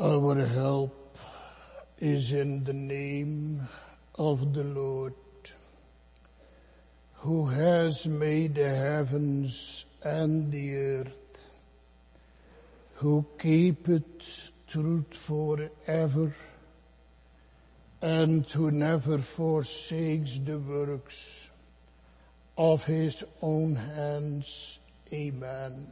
Our help is in the name of the Lord, who has made the heavens and the earth, who keepeth truth forever, and who never forsakes the works of his own hands. Amen.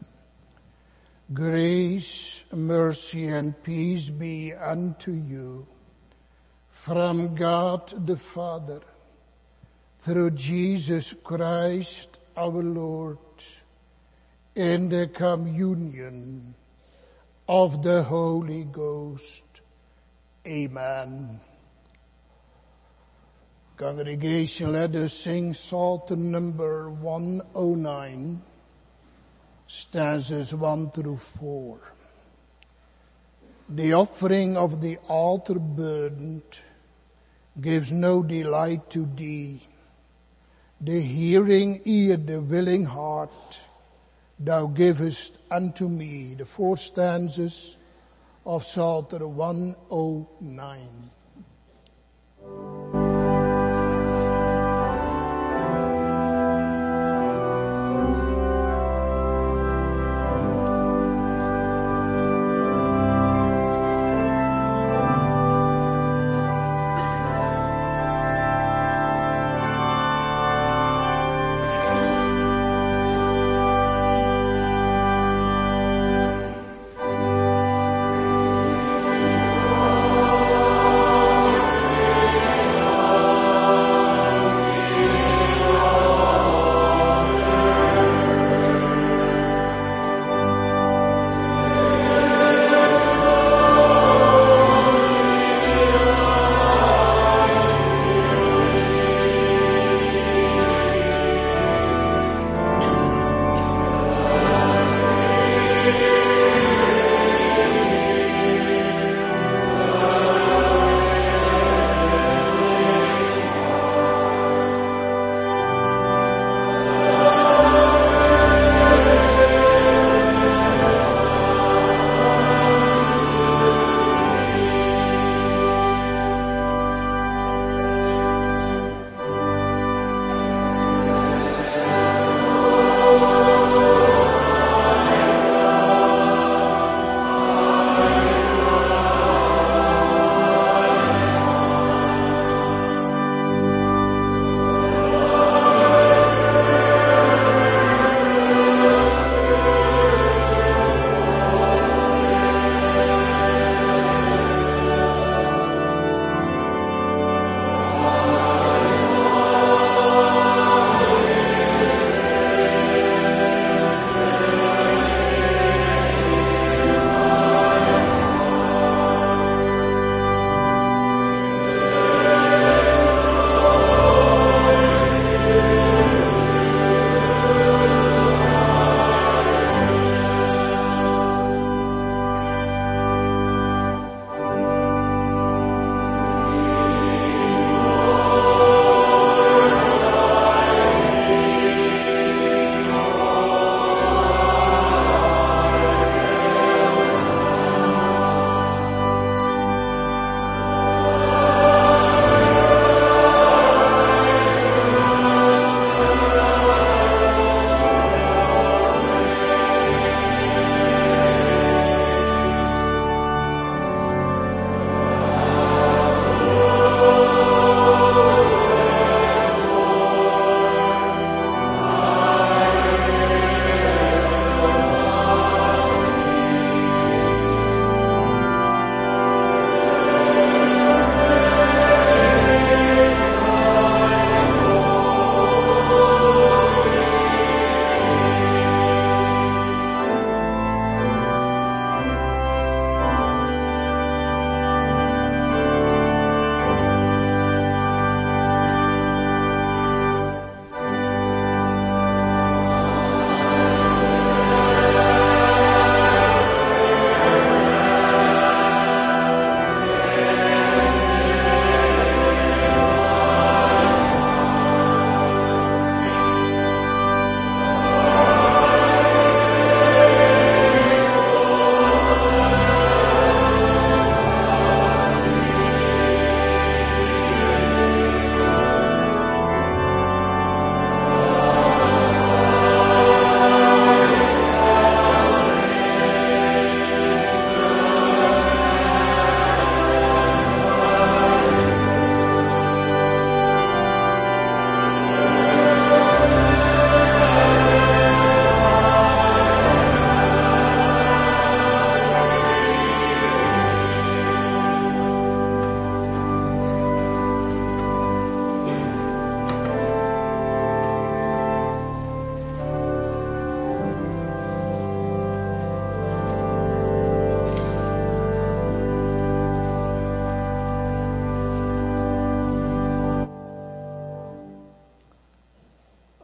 Grace, mercy, and peace be unto you from God the Father, through Jesus Christ our Lord, in the communion of the Holy Ghost. Amen. Congregation, let us sing Psalm number 109, stanzas 1 through 4. The offering of the altar burnt gives no delight to thee. The hearing ear, the willing heart, thou givest unto me. The 4 stanzas of Psalm 109.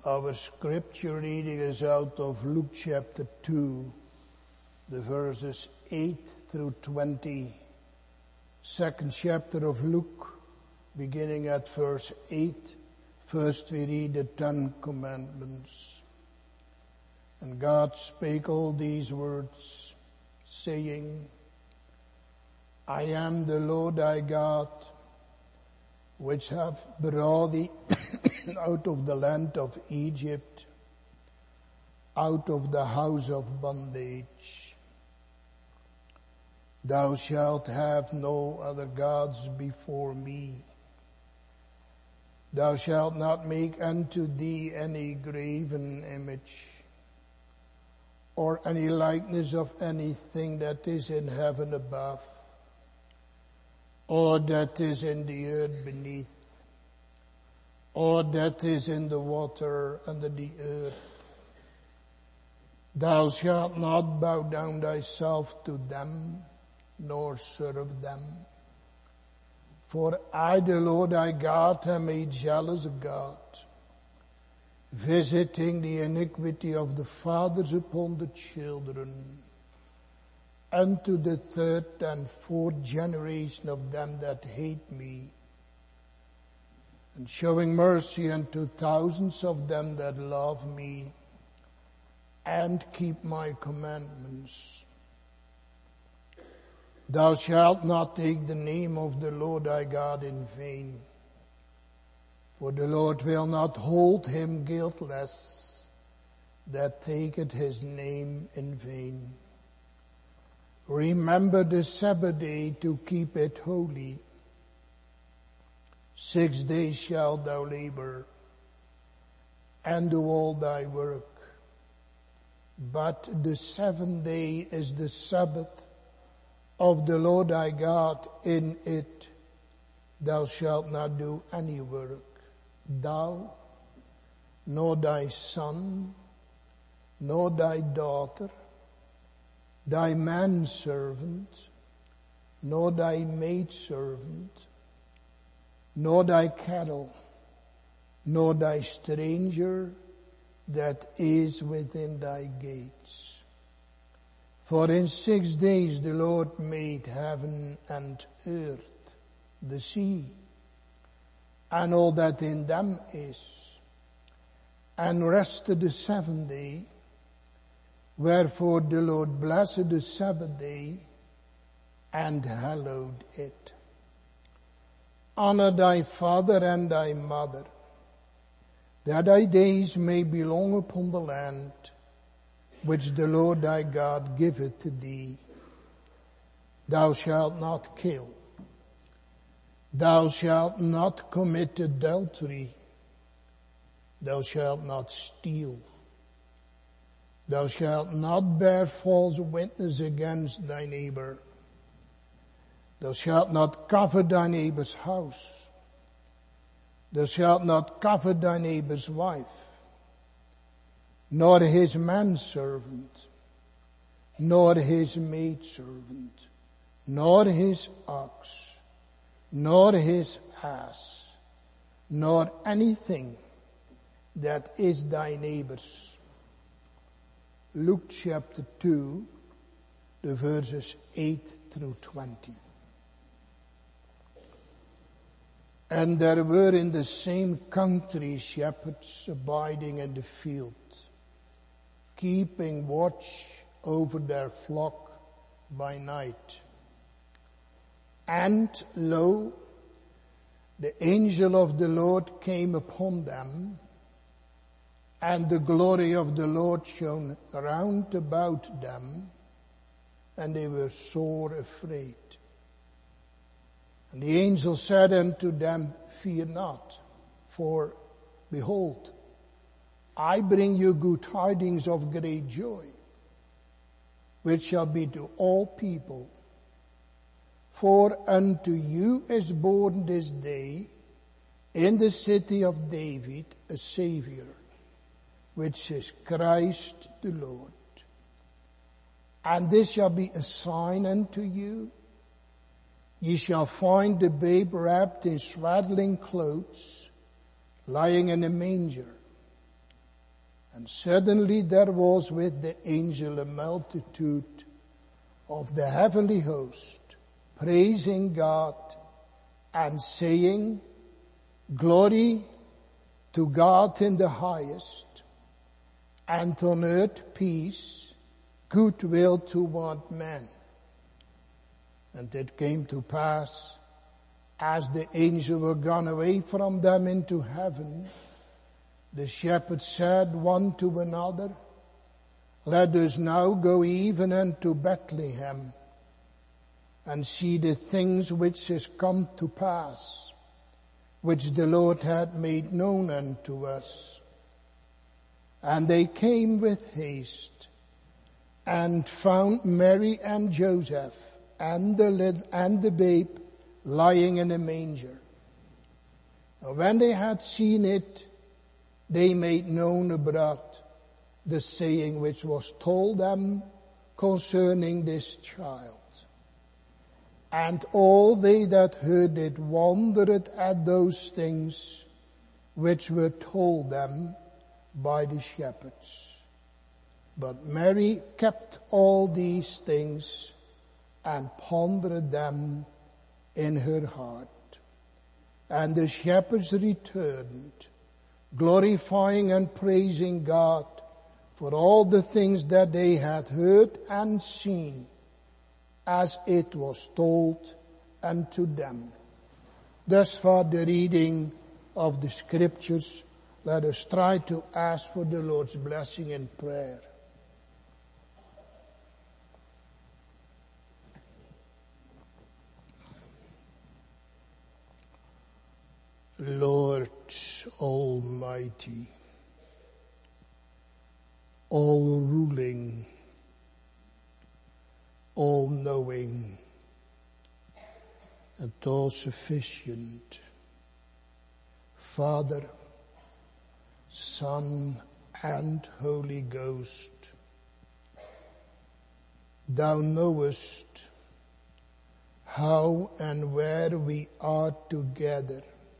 Our scripture reading is out of Luke chapter 2, the verses 8 through 20. Second chapter of Luke, beginning at verse 8. First we read the 10 Commandments. And God spake all these words, saying, I am the Lord thy God, which have brought thee out of the land of Egypt, out of the house of bondage. Thou shalt have no other gods before me. Thou shalt not make unto thee any graven image, or any likeness of anything that is in heaven above, or that is in the earth beneath, or that is in the water under the earth. Thou shalt not bow down thyself to them, nor serve them. For I, the Lord thy God, am a jealous God, visiting the iniquity of the fathers upon the children, unto the third and fourth generation of them that hate me, and showing mercy unto thousands of them that love me, and keep my commandments. Thou shalt not take the name of the Lord thy God in vain, for the Lord will not hold him guiltless that taketh his name in vain. Remember the Sabbath day to keep it holy. 6 days shalt thou labor, and do all thy work. But the seventh day is the Sabbath of the Lord thy God. In it thou shalt not do any work, thou, nor thy son, nor thy daughter, thy manservant, nor thy maidservant, nor thy cattle, nor thy stranger that is within thy gates. For in 6 days the Lord made heaven and earth, the sea, and all that in them is, and rested the seventh day. Wherefore the Lord blessed the Sabbath day and hallowed it. Honor thy father and thy mother, that thy days may be long upon the land which the Lord thy God giveth to thee. Thou shalt not kill. Thou shalt not commit adultery. Thou shalt not steal. Thou shalt not bear false witness against thy neighbor. Thou shalt not covet thy neighbor's house. Thou shalt not covet thy neighbor's wife, nor his manservant, nor his maidservant, nor his ox, nor his ass, nor anything that is thy neighbor's. Luke chapter 2, the verses 8 through 20. And there were in the same country shepherds abiding in the field, keeping watch over their flock by night. And lo, the angel of the Lord came upon them, and the glory of the Lord shone round about them, and they were sore afraid. And the angel said unto them, Fear not, for behold, I bring you good tidings of great joy, which shall be to all people. For unto you is born this day in the city of David a Savior, which is Christ the Lord. And this shall be a sign unto you. Ye shall find the babe wrapped in swaddling clothes, lying in a manger. And suddenly there was with the angel a multitude of the heavenly host, praising God and saying, Glory to God in the highest, and on earth peace, goodwill toward men. And it came to pass, as the angels were gone away from them into heaven, the shepherds said one to another, Let us now go even unto Bethlehem, and see the things which is come to pass, which the Lord had made known unto us. And they came with haste, and found Mary and Joseph, and the babe lying in a manger. And when they had seen it, they made known abroad the saying which was told them concerning this child. And all they that heard it wondered at those things which were told them by the shepherds. But Mary kept all these things and pondered them in her heart. And the shepherds returned, glorifying and praising God for all the things that they had heard and seen, as it was told unto them. Thus far the reading of the scriptures. Let us try to ask for the Lord's blessing in prayer. Lord Almighty, all-ruling, all-knowing, and all-sufficient, Father, Son, and Holy Ghost, Thou knowest how and where we are together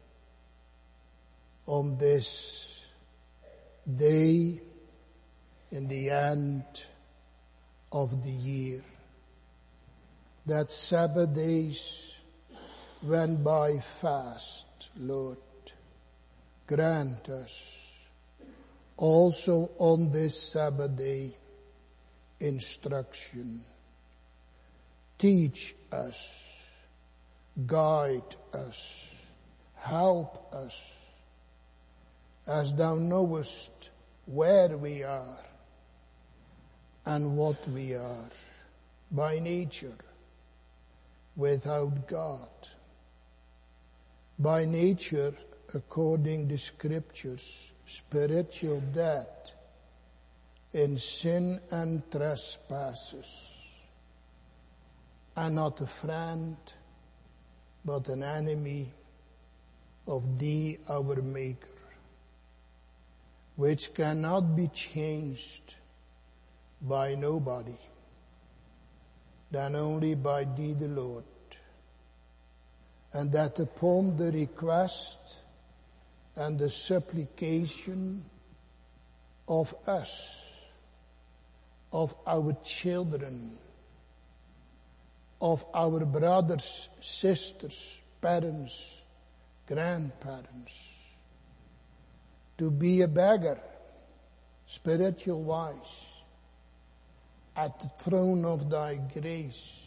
on this day in the end of the year. That Sabbath days went by fast, Lord. Grant us also on this Sabbath day instruction. Teach us, guide us, help us, as Thou knowest where we are and what we are by nature without God. By nature, according to scriptures, spiritual death in sin and trespasses, and not a friend, but an enemy of Thee, our Maker, which cannot be changed by nobody, than only by Thee, the Lord. And that upon the request and the supplication of us, of our children, of our brothers, sisters, parents, grandparents, to be a beggar, spiritual wise, at the throne of Thy grace,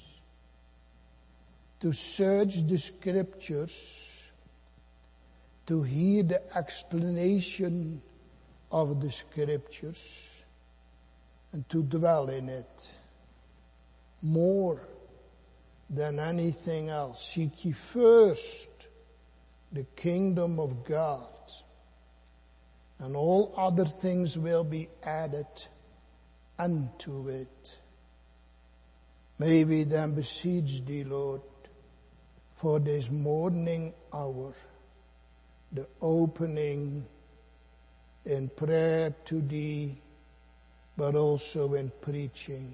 to search the scriptures, to hear the explanation of the scriptures, and to dwell in it more than anything else. Seek ye first the kingdom of God, and all other things will be added unto it. May we then beseech Thee, Lord, for this morning hour, the opening in prayer to Thee, but also in preaching.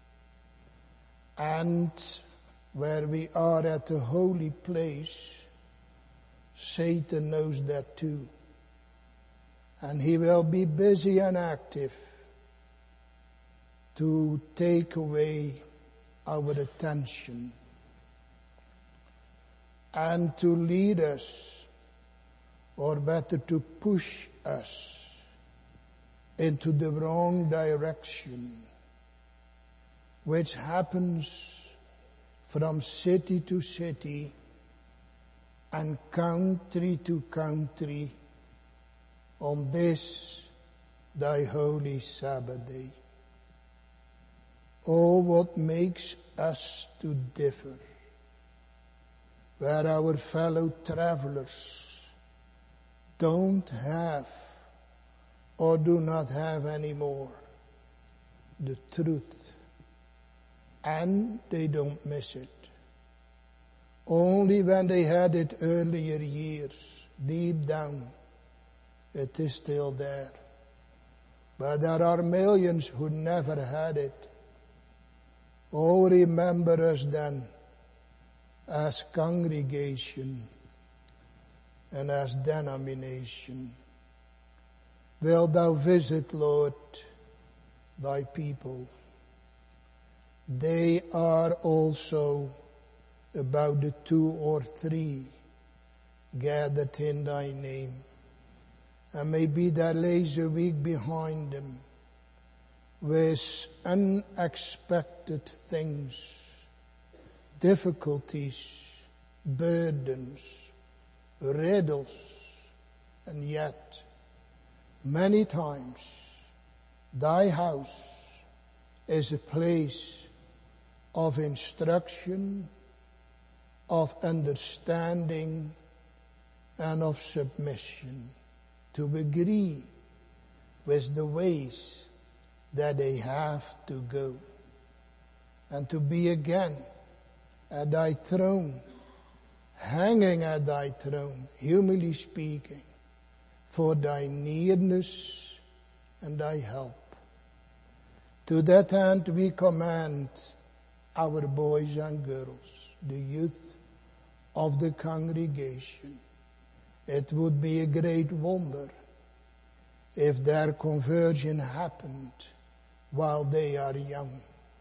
And where we are at the holy place, Satan knows that too. And he will be busy and active to take away our attention and to lead us, or better to push us into the wrong direction, which happens from city to city and country to country on this thy holy Sabbath day. Oh, what makes us to differ, where our fellow travelers don't have or do not have anymore the truth, and they don't miss it. Only when they had it earlier years, deep down, it is still there. But there are millions who never had it. Oh, remember us then as congregation and as denomination. Wilt thou visit, Lord, thy people? They are also about the 2 or 3 gathered in thy name. And maybe there lays a week behind them with unexpected things, difficulties, burdens, riddles, and yet many times thy house is a place of instruction, of understanding, and of submission, to agree with the ways that they have to go, and to be again at thy throne, hanging at thy throne, humanly speaking, for thy nearness and thy help. To that end we command our boys and girls, the youth of the congregation. It would be a great wonder if their conversion happened while they are young.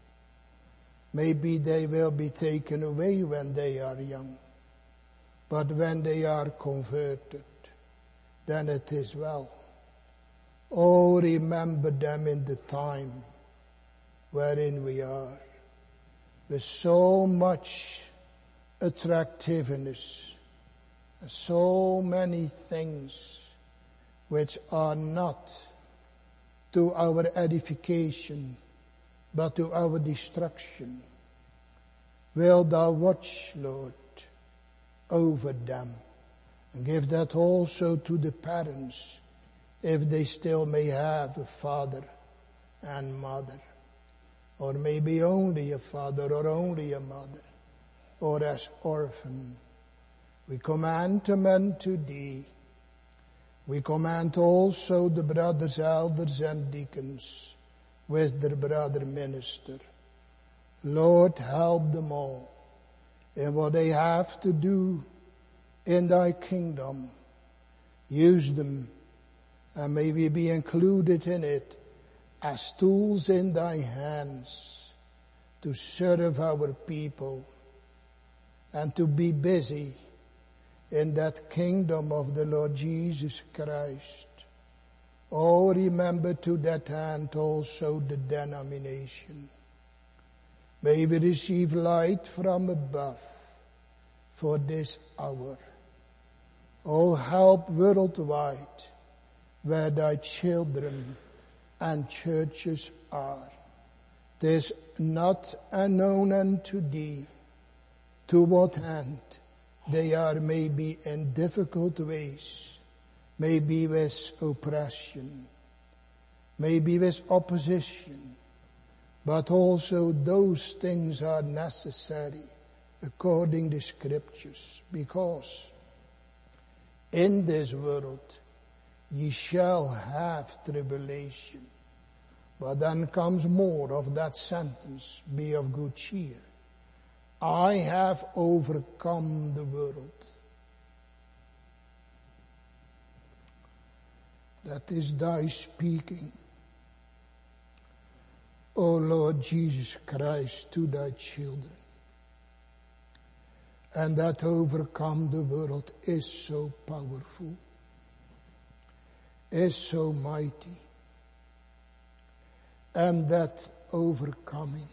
Maybe they will be taken away when they are young. But when they are converted, then it is well. Oh, remember them in the time wherein we are, with so much attractiveness, so many things which are not to our edification, but to our destruction. Will thou watch, Lord, over them, and give that also to the parents, if they still may have a father and mother, or maybe only a father or only a mother, or as orphan. We command them unto thee. We command also the brothers, elders, and deacons with their brother minister. Lord, help them all in what they have to do in thy kingdom. Use them, and may we be included in it as tools in thy hands to serve our people and to be busy in that kingdom of the Lord Jesus Christ. Oh, remember to that end also the denomination. May we receive light from above for this hour. Oh, help worldwide where thy children and churches are. 'Tis not unknown unto thee to what end they are maybe in difficult ways, maybe with oppression, maybe with opposition, but also those things are necessary according to scriptures, because in this world ye shall have tribulation. But then comes more of that sentence, be of good cheer. I have overcome the world. that is thy speaking, O Lord Jesus Christ, to thy children. And that overcome the world is so powerful, is so mighty. And that overcoming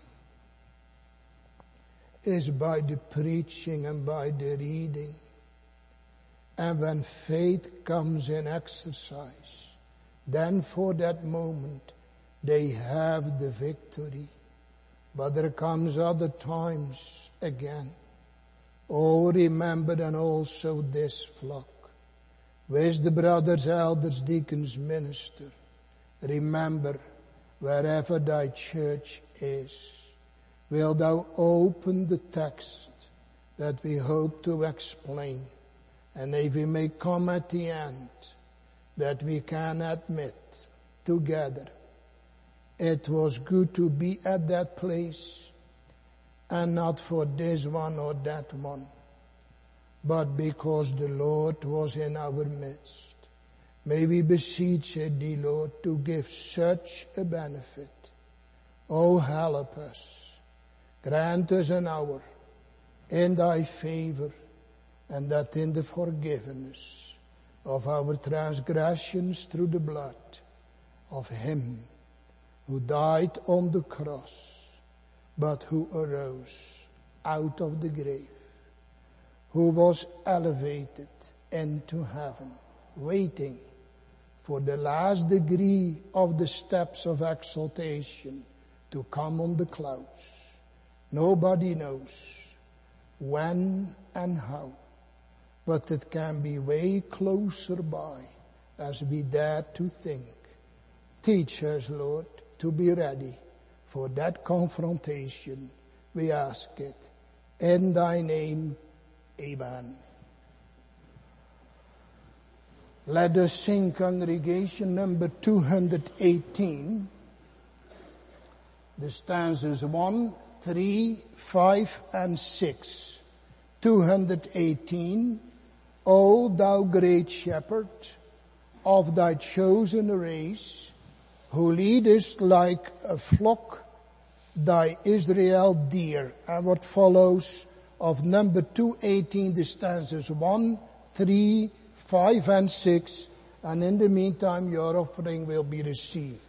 is by the preaching and by the reading. And when faith comes in exercise, then for that moment they have the victory. But there comes other times again. Oh, remember then also this flock. With the brothers, elders, deacons, minister. Remember, wherever thy church is, will thou open the text that we hope to explain. And if we may come at the end, that we can admit together, it was good to be at that place, and not for this one or that one, but because the Lord was in our midst. May we beseech thee, Lord, to give such a benefit. Oh, help us. Grant us an hour in thy favor, and that in the forgiveness of our transgressions through the blood of him who died on the cross, but who arose out of the grave, who was elevated into heaven, waiting for the last degree of the steps of exaltation to come on the clouds. Nobody knows when and how, but it can be way closer by as we dare to think. Teach us, Lord, to be ready for that confrontation. We ask it in thy name. Amen. Let us sing congregation number 218. The stanzas 1, 3, 5, and 6. 218. O thou great shepherd of thy chosen race, who leadest like a flock thy Israel dear. And what follows of number 218, the stanzas 1, 3, 5, and 6. And in the meantime, your offering will be received.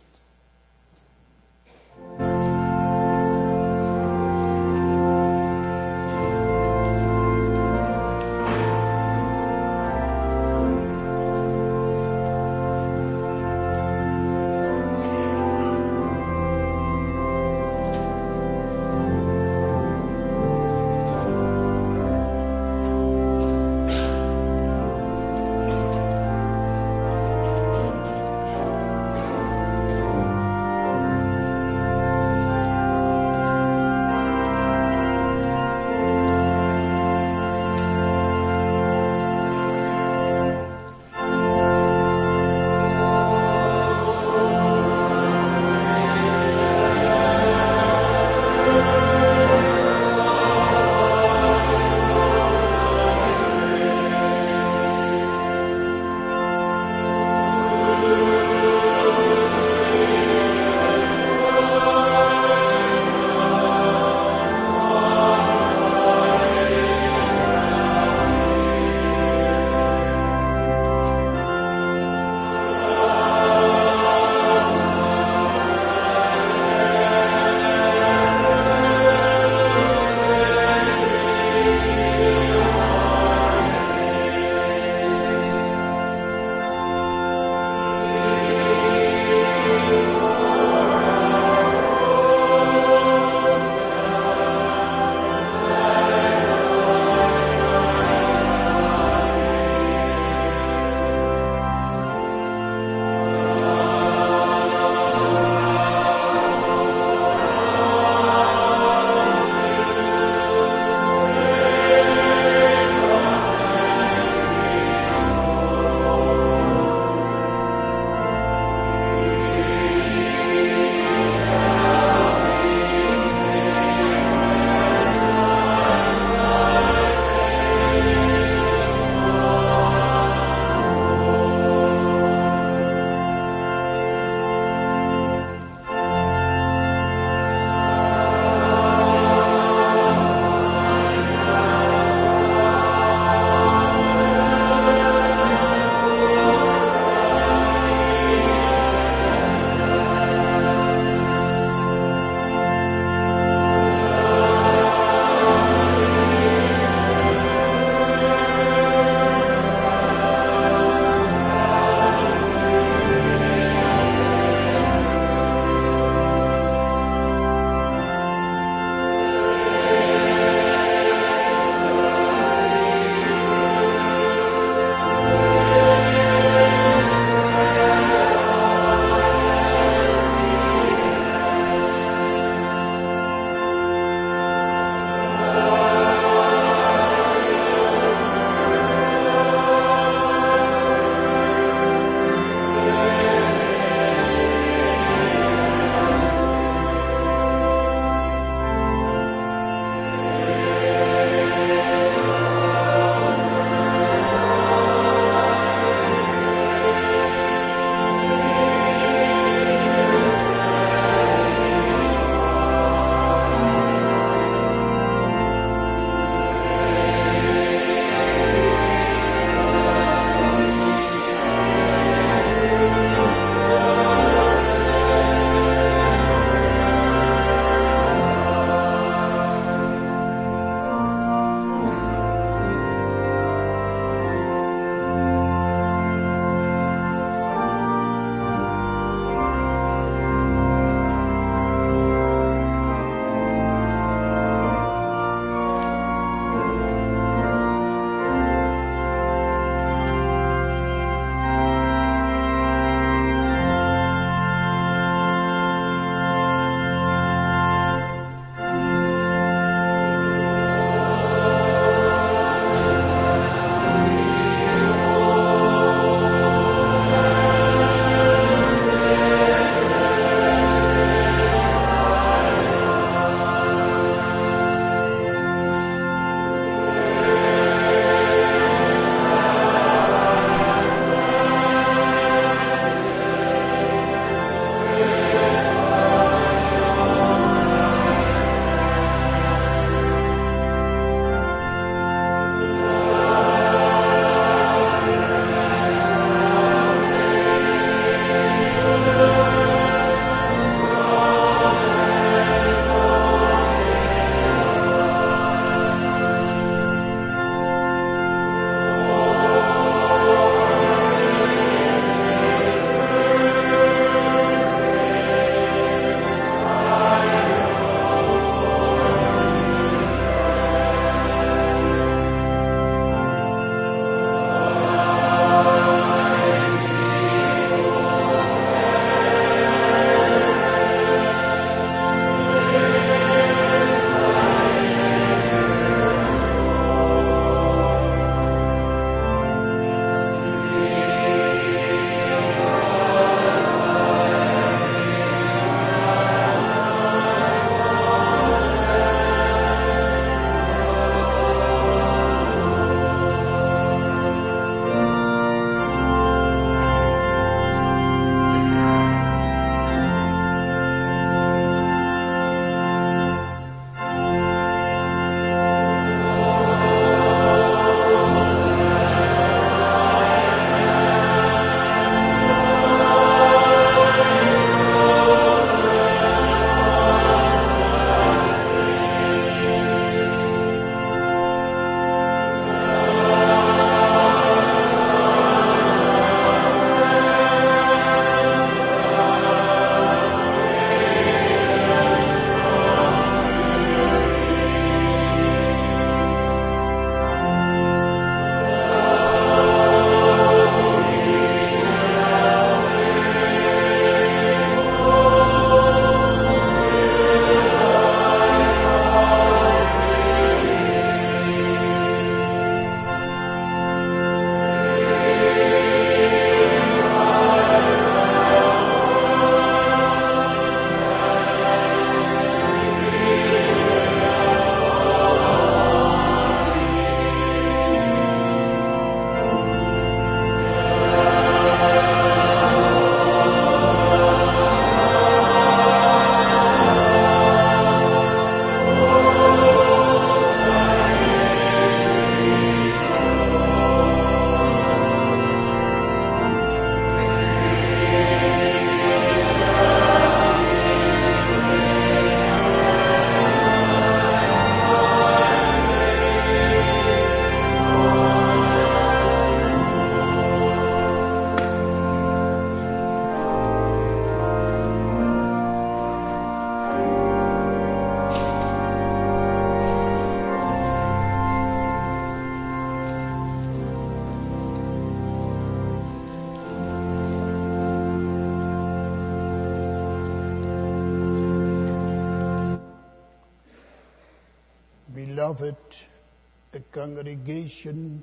beloved congregation,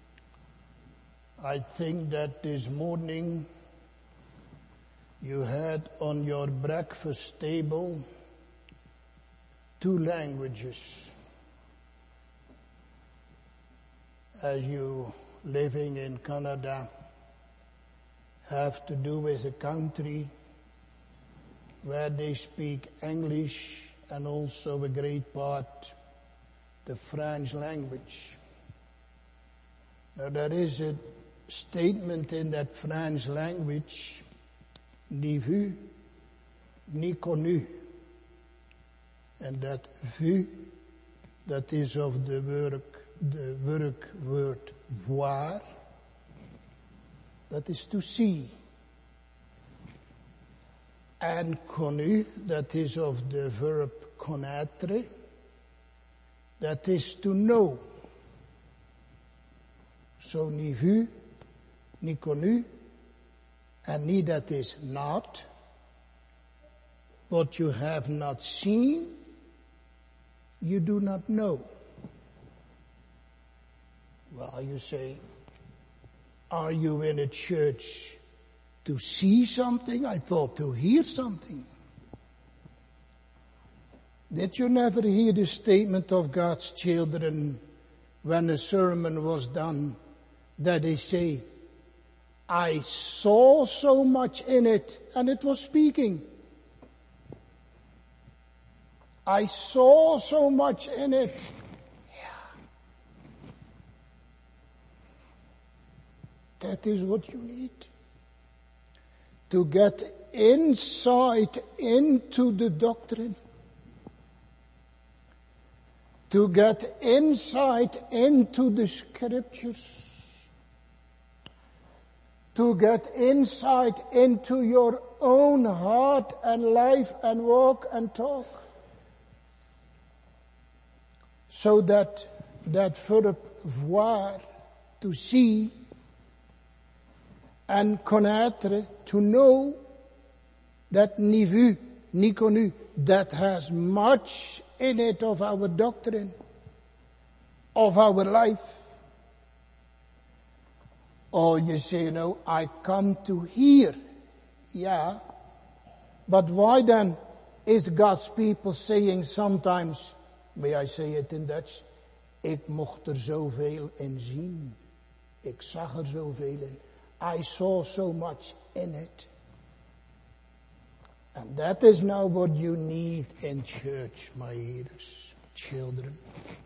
I think that this morning you had on your breakfast table 2 languages. As you living in Canada have to do with a country where they speak English and also a great part the French language. Now there is a statement in that French language, ni vu, ni connu. And that vu, that is of the werkwoord voir, that is to see. And connu, that is of the verb connaître, that is to know. So ni vu, ni connu, and ni that is not. What you have not seen, you do not know. Well, you say, are you in a church to see something? I thought to hear something. Did you never hear the statement of God's children when a sermon was done that they say, I saw so much in it, and it was speaking. I saw so much in it. Yeah. That is what you need. To get insight into the doctrine. To get insight into the scriptures. To get insight into your own heart and life and walk and talk. So that verb voir, to see, and connaître, to know, that ni vu, ni connu, that has much in it of our doctrine, of our life. Or you say, I come to hear. Yeah. But why then is God's people saying sometimes, may I say it in Dutch, ik mocht er zoveel in zien. Ik zag er zoveel in. I saw so much in it. And that is now what you need in church, my hearers, children.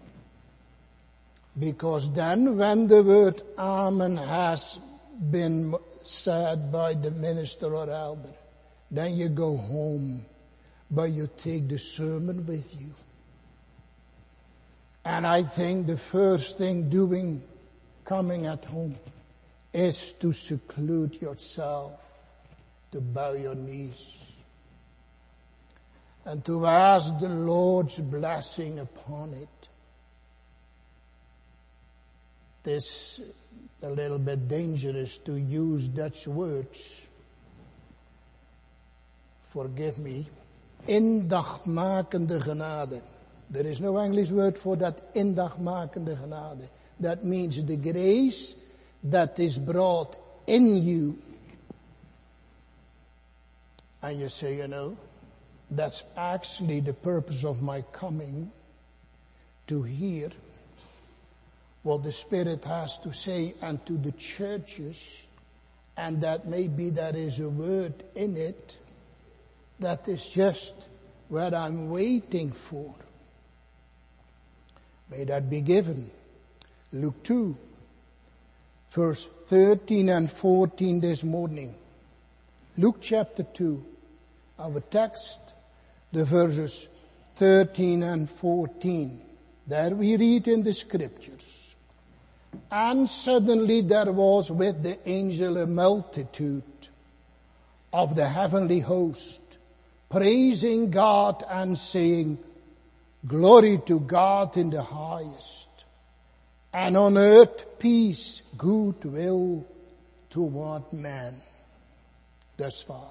Because then when the word Amen has been said by the minister or elder, then you go home, but you take the sermon with you. And I think the first thing doing, coming at home, is to seclude yourself, to bow your knees, and to ask the Lord's blessing upon it. It is a little bit dangerous to use Dutch words. Forgive me. Indachmakende genade. There is no English word for that, indachmakende genade. That means the grace that is brought in you. And you say, that's actually the purpose of my coming, to hear what the Spirit has to say unto the churches, and that maybe there is a word in it that is just what I'm waiting for. May that be given. Luke 2, verse 13 and 14 this morning. Luke chapter 2, our text, the verses 13 and 14. There we read in the scriptures. And suddenly there was with the angel a multitude of the heavenly host, praising God and saying, Glory to God in the highest, and on earth peace, goodwill toward men. Thus far.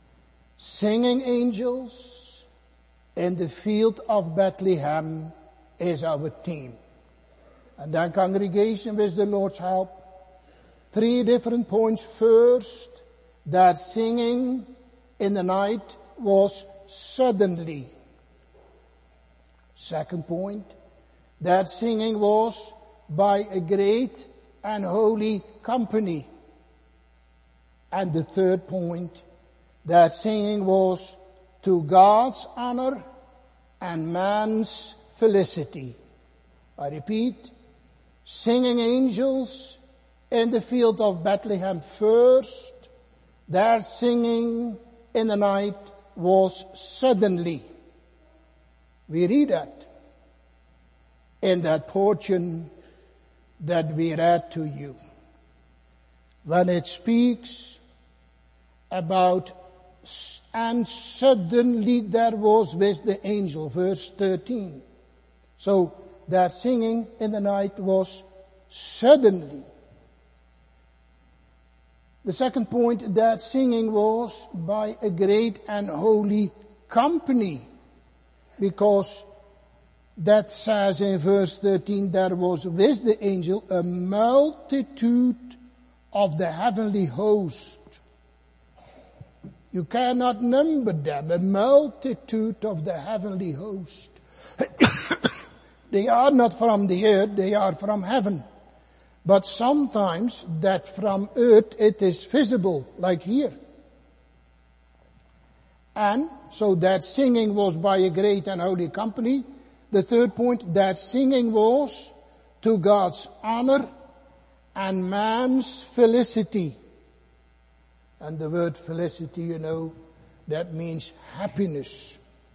Singing angels in the field of Bethlehem is our theme. And then congregation, with the Lord's help, 3 different points. First, that singing in the night was suddenly. Second point, that singing was by a great and holy company. And the third point, that singing was to God's honor and man's felicity. I repeat, singing angels in the field of Bethlehem first, their singing in the night was suddenly. We read that in that portion that we read to you. When it speaks about, and suddenly there was with the angel, verse 13. So their singing in the night was suddenly. The second point, that singing was by a great and holy company, because that says in verse 13, there was with the angel a multitude of the heavenly host. You cannot number them, a multitude of the heavenly host. They are not from the earth, they are from heaven. But sometimes that from earth it is visible, like here. And so that singing was by a great and holy company. The third point, that singing was to God's honor and man's felicity. And the word felicity, you know, that means happiness.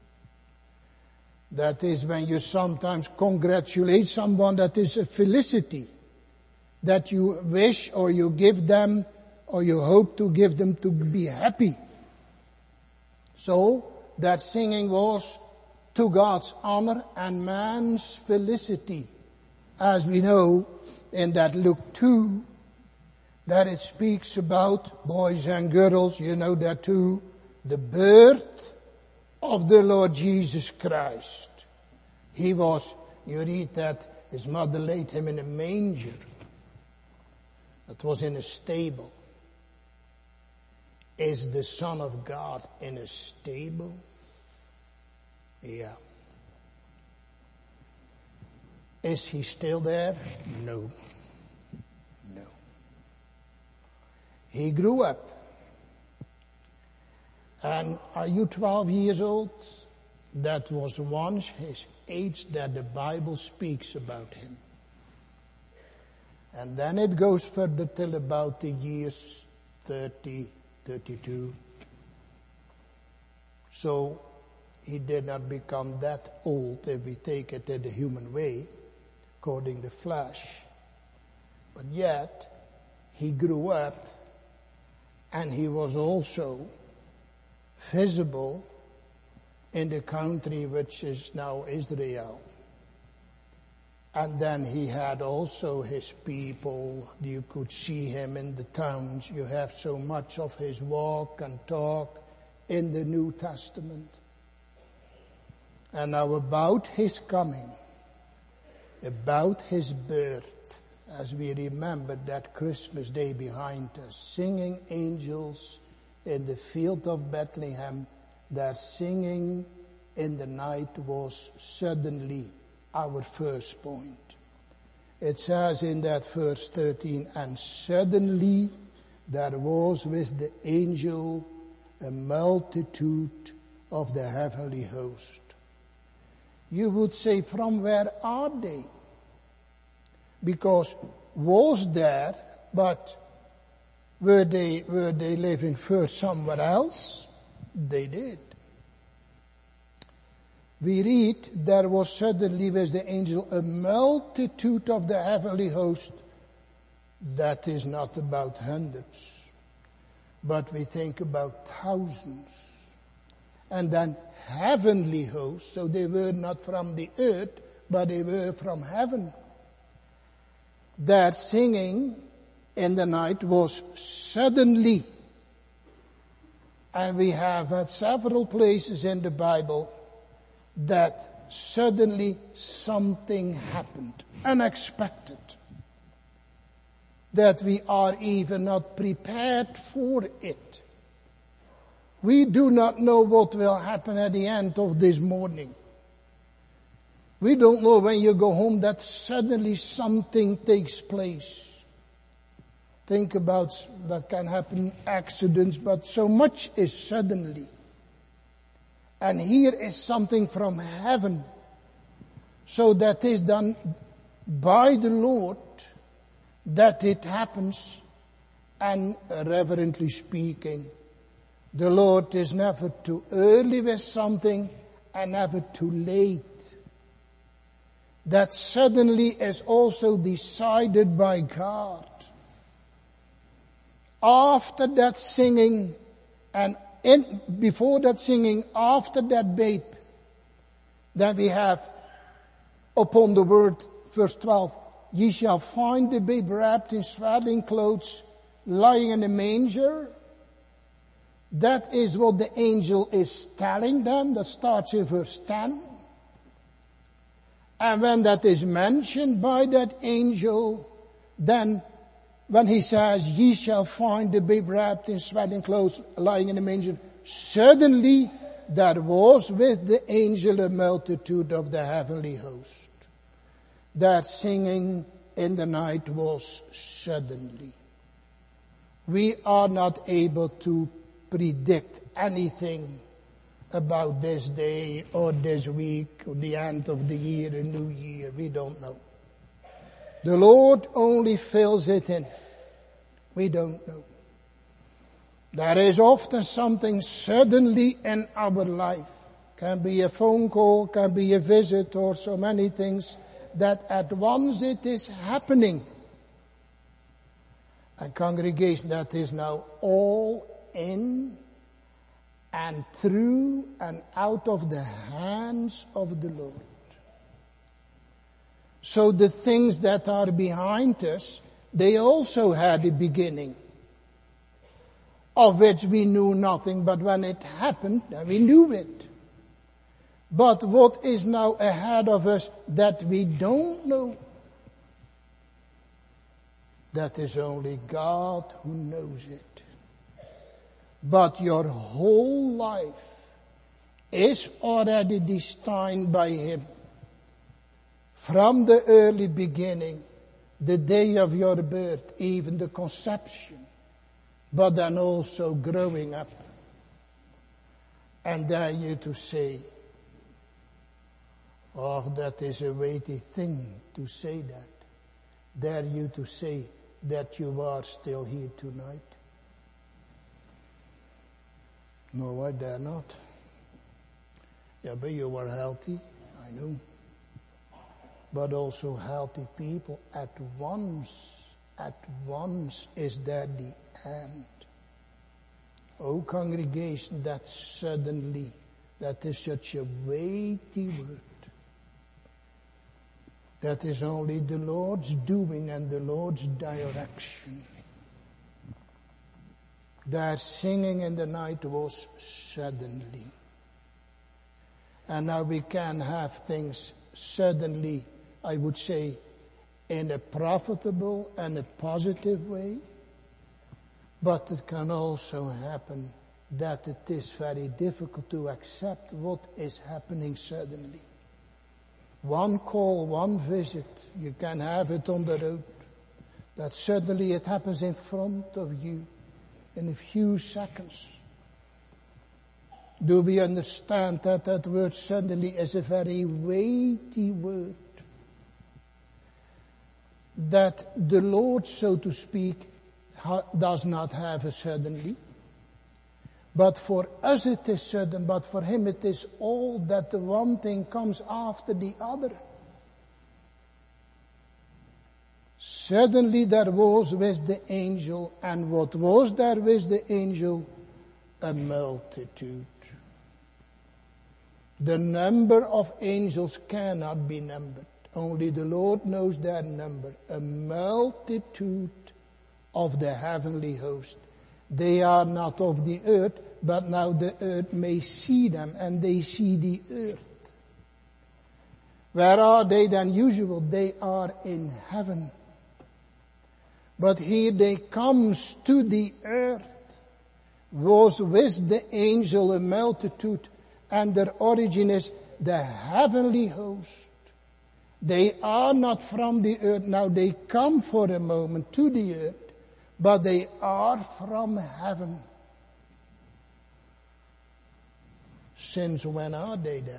That is when you sometimes congratulate someone, that is a felicity. That you wish or you give them or you hope to give them to be happy. So that singing was to God's honor and man's felicity. As we know in that Luke 2, that it speaks about boys and girls, you know that too, the birth of the Lord Jesus Christ. He was, you read that his mother laid him in a manger. That was in a stable. Is the Son of God in a stable? Yeah. Is he still there? No. No. He grew up. And are you 12 years old? That was once his age that the Bible speaks about him. And then it goes further till about the years 30, 32. So he did not become that old if we take it in the human way, according to the flesh. But yet, he grew up and he was also visible in the country which is now Israel. And then he had also his people. You could see him in the towns. You have so much of his walk and talk in the New Testament. And now about his coming, about his birth, as we remember that Christmas day behind us, singing angels in the field of Bethlehem, their singing in the night was suddenly our first point. It says in that verse 13, and suddenly there was with the angel a multitude of the heavenly host. You would say, from where are they? Because was there, but were they living first somewhere else? They did. We read, there was suddenly with the angel a multitude of the heavenly host. That is not about hundreds, but we think about thousands. And then heavenly hosts, so they were not from the earth, but they were from heaven. Their singing in the night was suddenly. And we have at several places in the Bible that suddenly something happened, unexpected, that we are even not prepared for it. We do not know what will happen at the end of this morning. We don't know when you go home that suddenly something takes place. Think about that can happen, accidents, but so much is suddenly. And here is something from heaven. So that is done by the Lord, that it happens. And reverently speaking, the Lord is never too early with something and never too late. That suddenly is also decided by God. After that singing and before that singing, after that babe, then we have upon the word, verse 12, ye shall find the babe wrapped in swaddling clothes, lying in a manger. That is what the angel is telling them. That starts in verse 10. And when that is mentioned by that angel, then when he says, ye shall find the babe wrapped in swaddling clothes, lying in a manger, suddenly there was with the angel a multitude of the heavenly host. That singing in the night was suddenly. We are not able to predict anything about this day or this week or the end of the year, a new year. We don't know. The Lord only fills it in. We don't know. There is often something suddenly in our life. Can be a phone call, can be a visit, or so many things that at once it is happening. A congregation that is now all in and through and out of the hands of the Lord. So the things that are behind us, they also had a beginning, of which we knew nothing, but when it happened, we knew it. But what is now ahead of us that we don't know? That is only God who knows it. But your whole life is already destined by Him. From the early beginning, the day of your birth, even the conception, but then also growing up. And dare you to say, oh, that is a weighty thing to say that. Dare you to say that you are still here tonight? No, I dare not. Yeah, but you were healthy, I know. But also healthy people at once is there the end. Oh, congregation, that suddenly, that is such a weighty word. That is only the Lord's doing and the Lord's direction. Their singing in the night was suddenly. And now we can have things suddenly, I would say, in a profitable and a positive way. But it can also happen that it is very difficult to accept what is happening suddenly. One call, one visit, you can have it on the road. That suddenly it happens in front of you in a few seconds. Do we understand that that word suddenly is a very weighty word? That the Lord, so to speak, does not have a suddenly. But for us it is sudden, but for Him it is all that the one thing comes after the other. Suddenly there was with the angel, and what was there with the angel? A multitude. The number of angels cannot be numbered. Only the Lord knows their number. A multitude of the heavenly host. They are not of the earth, but now the earth may see them, and they see the earth. Where are they than usual? They are in heaven. But here they comes to the earth, was with the angel a multitude, and their origin is the heavenly host. They are not from the earth. Now they come for a moment to the earth, but they are from heaven. Since when are they there?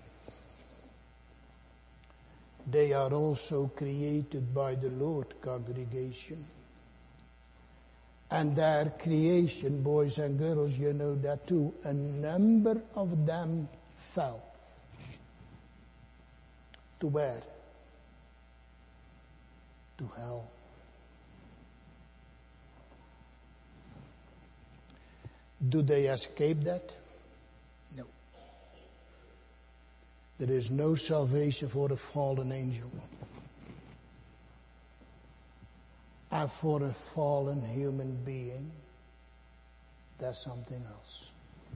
They are also created by the Lord, congregation. And their creation, boys and girls, you know that too, a number of them fell. To where? To hell. Do they escape that? No. There is no salvation for a fallen angel. And for a fallen human being, that's something else.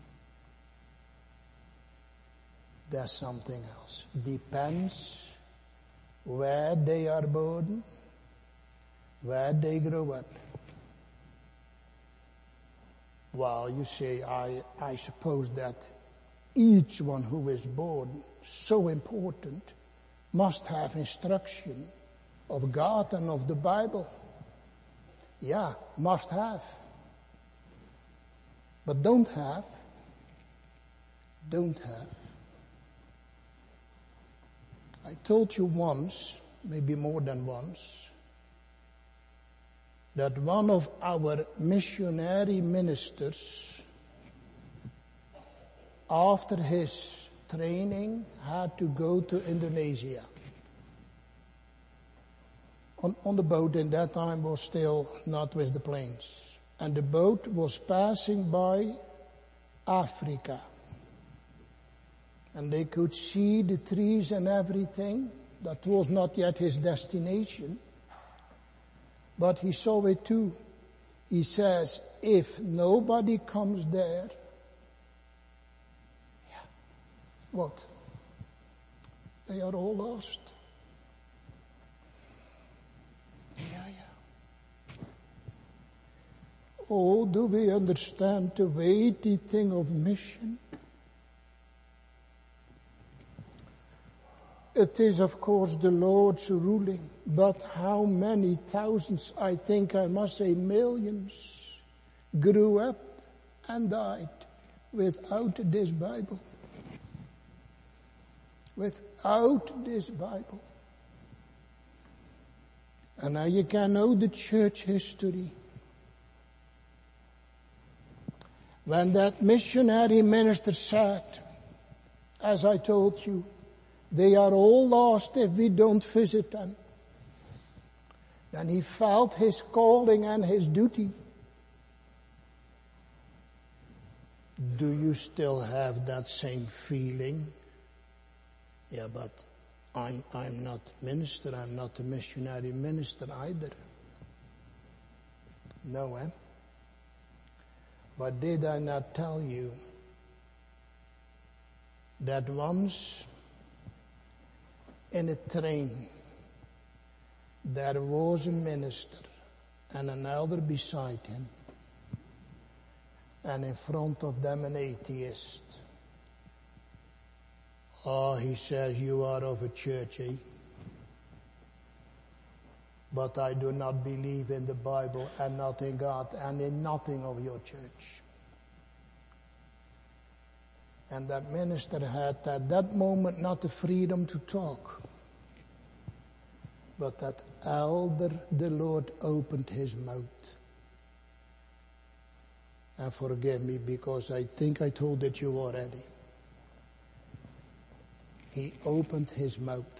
That's something else. Depends where they are born, where they grow up. Well, you say, I suppose that each one who is born, so important, must have instruction of God and of the Bible. Yeah, must have. But don't have. I told you once, maybe more than once, that one of our missionary ministers, after his training, had to go to Indonesia. On the boat, in that time was still not with the planes. And the boat was passing by Africa. And they could see the trees and everything. That was not yet his destination. But he saw it too. He says, if nobody comes there, what? They are all lost. Yeah. Oh, do we understand the weighty thing of mission? It is, of course, the Lord's ruling, but how many thousands, I think I must say millions, grew up and died without this Bible. Without this Bible. And now you can know the church history. When that missionary minister said, as I told you, they are all lost if we don't visit them. Then he felt his calling and his duty. Do you still have that same feeling? Yeah, but I'm not minister, I'm not a missionary minister either. No, eh? But did I not tell you that once in a train there was a minister and an elder beside him, and in front of them an atheist? Oh, he says, you are of a church, eh? But I do not believe in the Bible and not in God and in nothing of your church. And that minister had at that moment not the freedom to talk. But that elder, the Lord opened his mouth. And forgive me because I think I told it you already. He opened his mouth.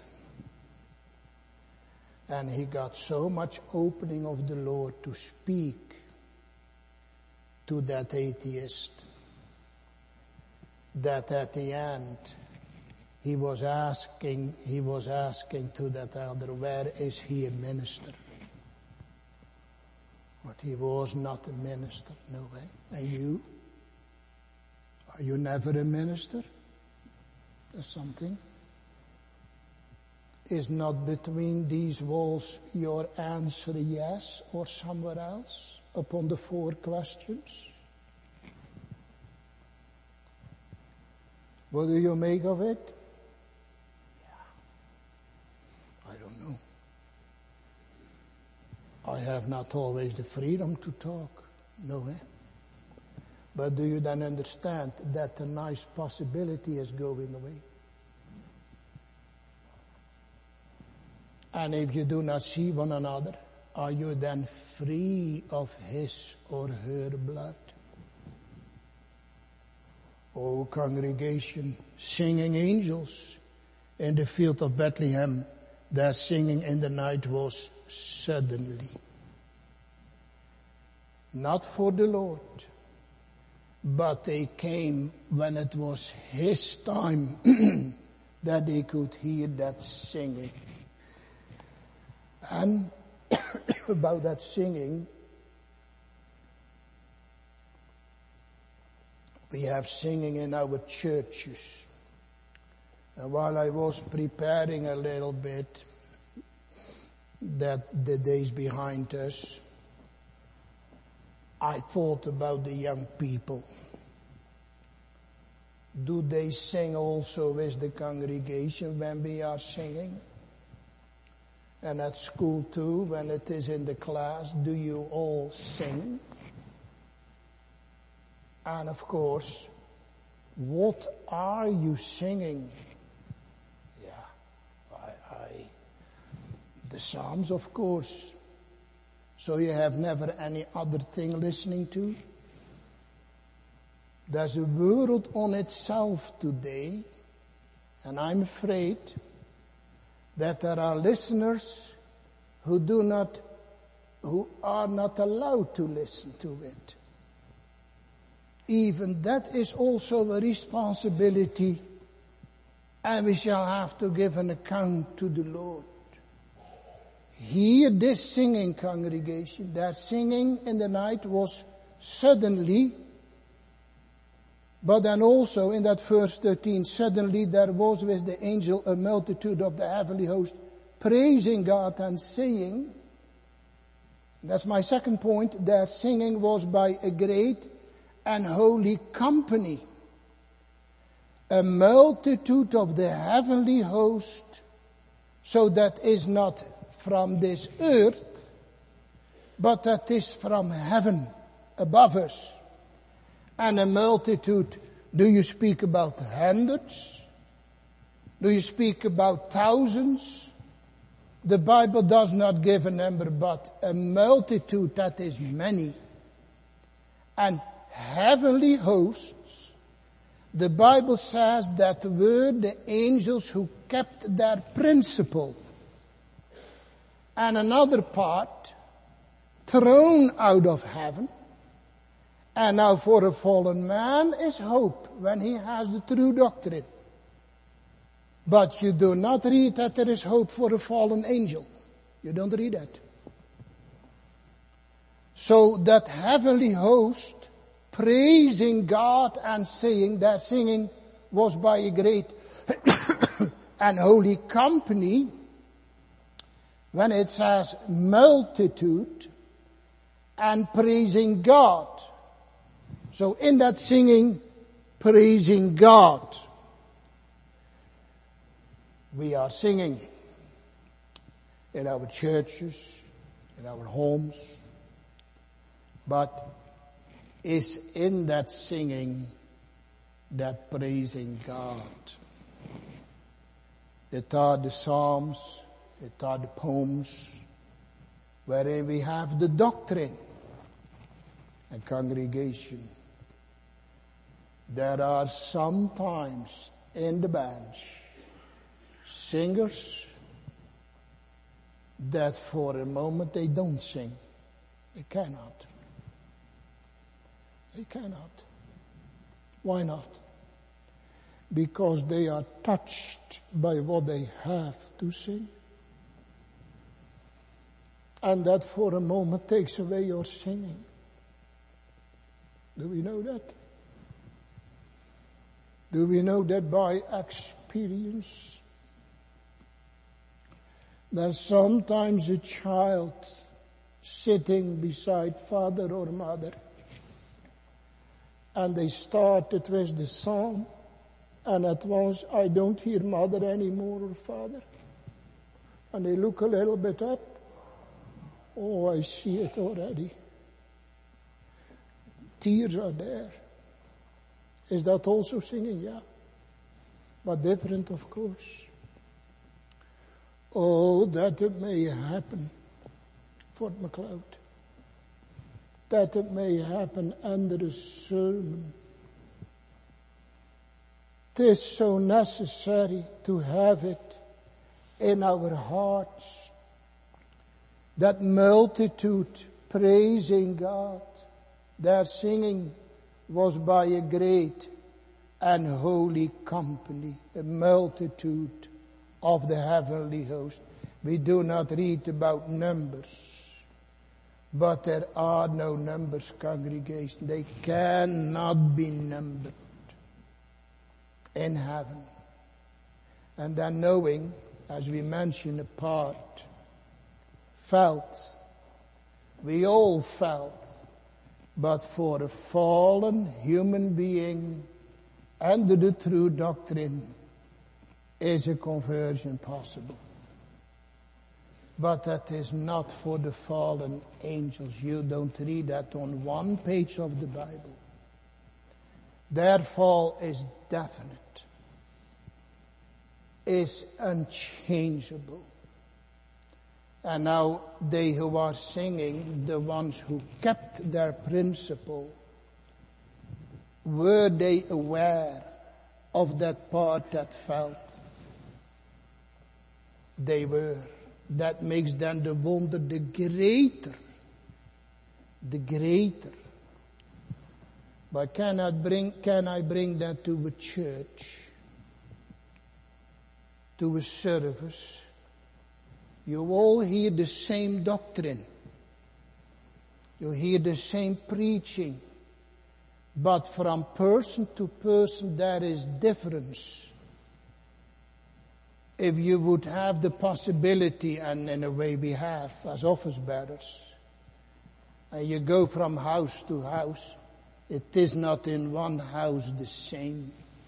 And he got so much opening of the Lord to speak to that atheist that at the end he was asking to that elder, where is he a minister? But he was not a minister, no way. And you? Are you never a minister? There's something. Is not between these walls your answer yes or somewhere else upon the 4 questions? What do you make of it? I don't know. I have not always the freedom to talk. No, But do you then understand that a nice possibility is going away? And if you do not see one another, are you then free of his or her blood? Oh, congregation, singing angels in the field of Bethlehem, their singing in the night was suddenly. Not for the Lord, but they came when it was his time that they could hear that singing. And about that singing, we have singing in our churches. And while I was preparing a little bit, that the days behind us, I thought about the young people. Do they sing also with the congregation when we are singing? And at school too, when it is in the class, do you all sing? And of course, what are you singing? The Psalms, of course. So you have never any other thing listening to? There's a world on itself today, and I'm afraid that there are listeners who are not allowed to listen to it. Even that is also a responsibility, and we shall have to give an account to the Lord. Hear this singing, congregation. That singing in the night was suddenly, but then also in that verse 13, suddenly there was with the angel a multitude of the heavenly host praising God and saying, that's my second point, their singing was by a great and holy company. A multitude of the heavenly host, so that is not from this earth, but that is from heaven above us. And a multitude, do you speak about hundreds? Do you speak about thousands? The Bible does not give a number, but a multitude, that is many. And heavenly hosts, the Bible says that were the angels who kept their principle. And another part thrown out of heaven. And now for a fallen man is hope when he has the true doctrine. But you do not read that there is hope for a fallen angel. You don't read that. So that heavenly host praising God and saying, their singing was by a great and holy company. When it says multitude and praising God. So in that singing, praising God. We are singing in our churches, in our homes. But is in that singing that praising God? It are the Psalms. It are the poems wherein we have the doctrine and congregation. There are sometimes in the bench singers that for a moment they don't sing. They cannot. They cannot. Why not? Because they are touched by what they have to sing. And that for a moment takes away your singing. Do we know that? Do we know that by experience? There's sometimes a child sitting beside father or mother, and they started with the psalm, and at once I don't hear mother anymore or father. And they look a little bit up. Oh, I see it already. Tears are there. Is that also singing? Yeah. But different, of course. Oh, that it may happen, Fort McLeod. That it may happen under a sermon. 'Tis so necessary to have it in our hearts. That multitude praising God. Their singing was by a great and holy company, a multitude of the heavenly host. We do not read about numbers, but there are no numbers, congregation. They cannot be numbered in heaven. And then knowing, as we mentioned, a part, felt, we all felt, but for a fallen human being under the true doctrine is a conversion possible. But that is not for the fallen angels. You don't read that on one page of the Bible. Their fall is definite, is unchangeable. And now they who are singing, the ones who kept their principle, were they aware of that part that felt? They were. That makes then the wonder the greater. The greater. But can I bring that to a church? To a service? You all hear the same doctrine. You hear the same preaching. But from person to person there is difference. If you would have the possibility, and in a way we have as office bearers, and you go from house to house, it is not in one house the same.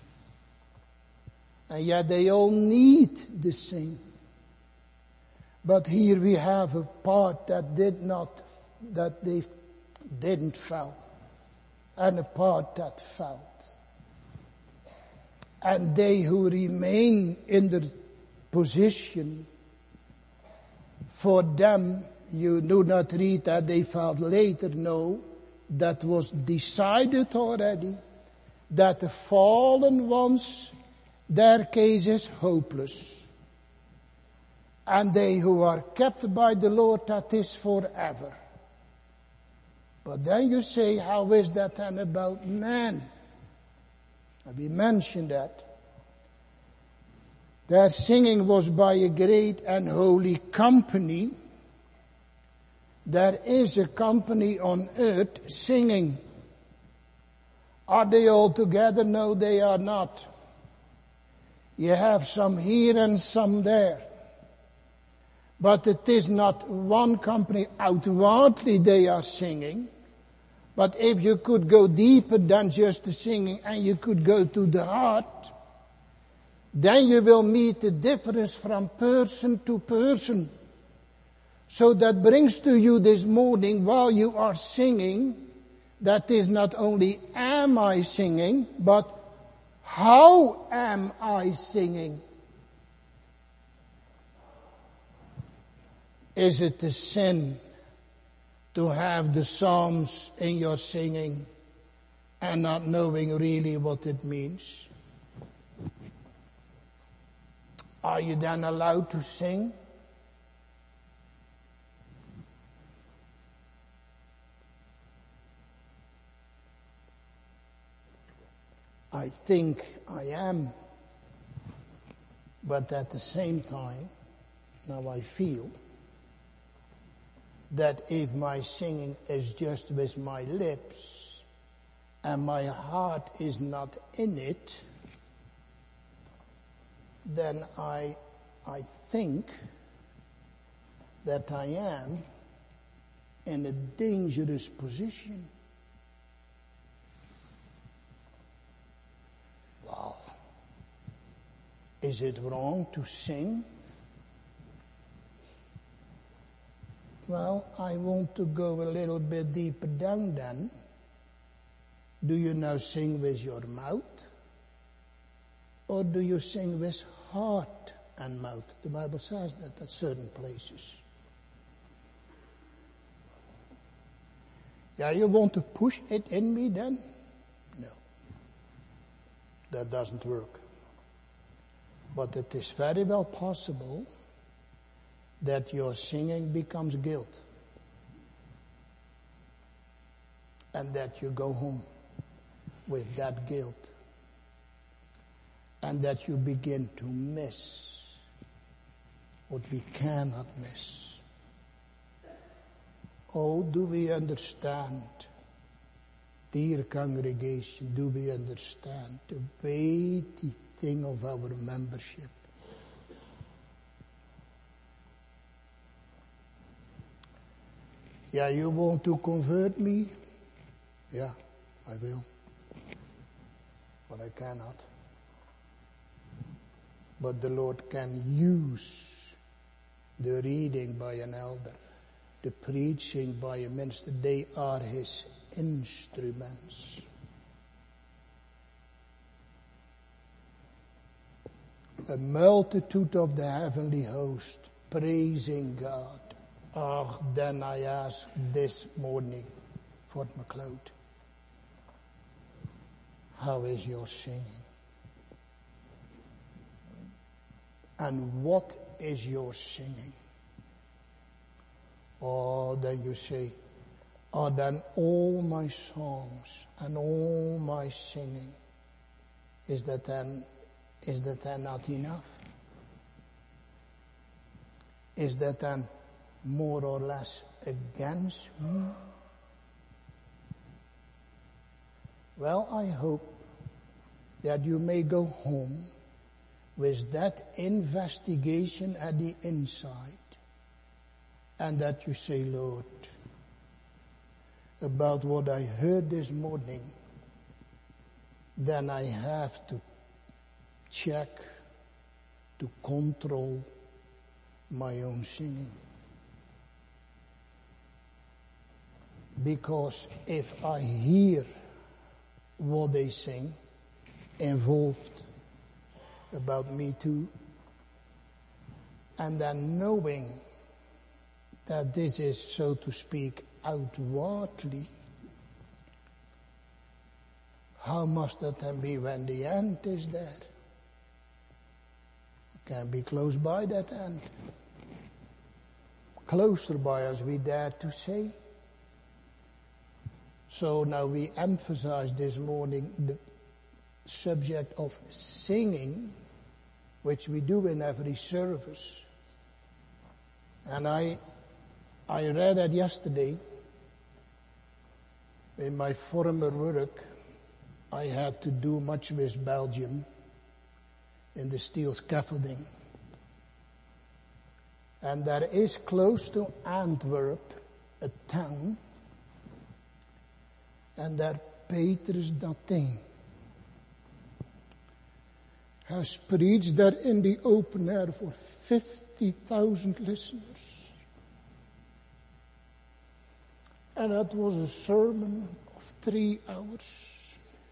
And yet they all need the same. But here we have a part that they didn't felt, and a part that felt. And they who remain in the position, for them, you do not read that they felt later, no, that was decided already, that the fallen ones, their case is hopeless. And they who are kept by the Lord, that is forever. But then you say, how is that then about man? And we mentioned that. Their singing was by a great and holy company. There is a company on earth singing. Are they all together? No, they are not. You have some here and some there. But it is not one company. Outwardly they are singing. But if you could go deeper than just the singing and you could go to the heart, then you will meet the difference from person to person. So that brings to you this morning, while you are singing, that is not only am I singing, but how am I singing? Is it a sin to have the Psalms in your singing and not knowing really what it means? Are you then allowed to sing? I think I am. But at the same time, now I feel that if my singing is just with my lips and my heart is not in it, then I think that I am in a dangerous position. Well, is it wrong to sing? Well, I want to go a little bit deeper down then. Do you now sing with your mouth? Or do you sing with heart and mouth? The Bible says that at certain places. Yeah, you want to push it in me then? No. That doesn't work. But it is very well possible that your singing becomes guilt. And that you go home with that guilt. And that you begin to miss what we cannot miss. Oh, do we understand, dear congregation, do we understand the weighty thing of our membership? Yeah, you want to convert me? Yeah, I will. But I cannot. But the Lord can use the reading by an elder, the preaching by a minister. They are His instruments. A multitude of the heavenly host praising God. Oh, then I ask this morning, Fort McLeod, how is your singing? And what is your singing? Oh, then you say, oh, then all my songs and all my singing, is that then not enough? Is that then more or less against me? Well, I hope that you may go home with that investigation at the inside, and that you say, Lord, about what I heard this morning, then I have to check, to control my own singing. Because if I hear what they sing, involved about me too, and then knowing that this is, so to speak, outwardly, how must that then be when the end is there? It can be close by that end. Closer by, as we dare to say. So now we emphasize this morning the subject of singing, which we do in every service. And I read that yesterday. In my former work, I had to do much with Belgium in the steel scaffolding. And there is close to Antwerp a town, and there Petrus Datin has preached there in the open air for 50,000 listeners. And that was a sermon of 3 hours.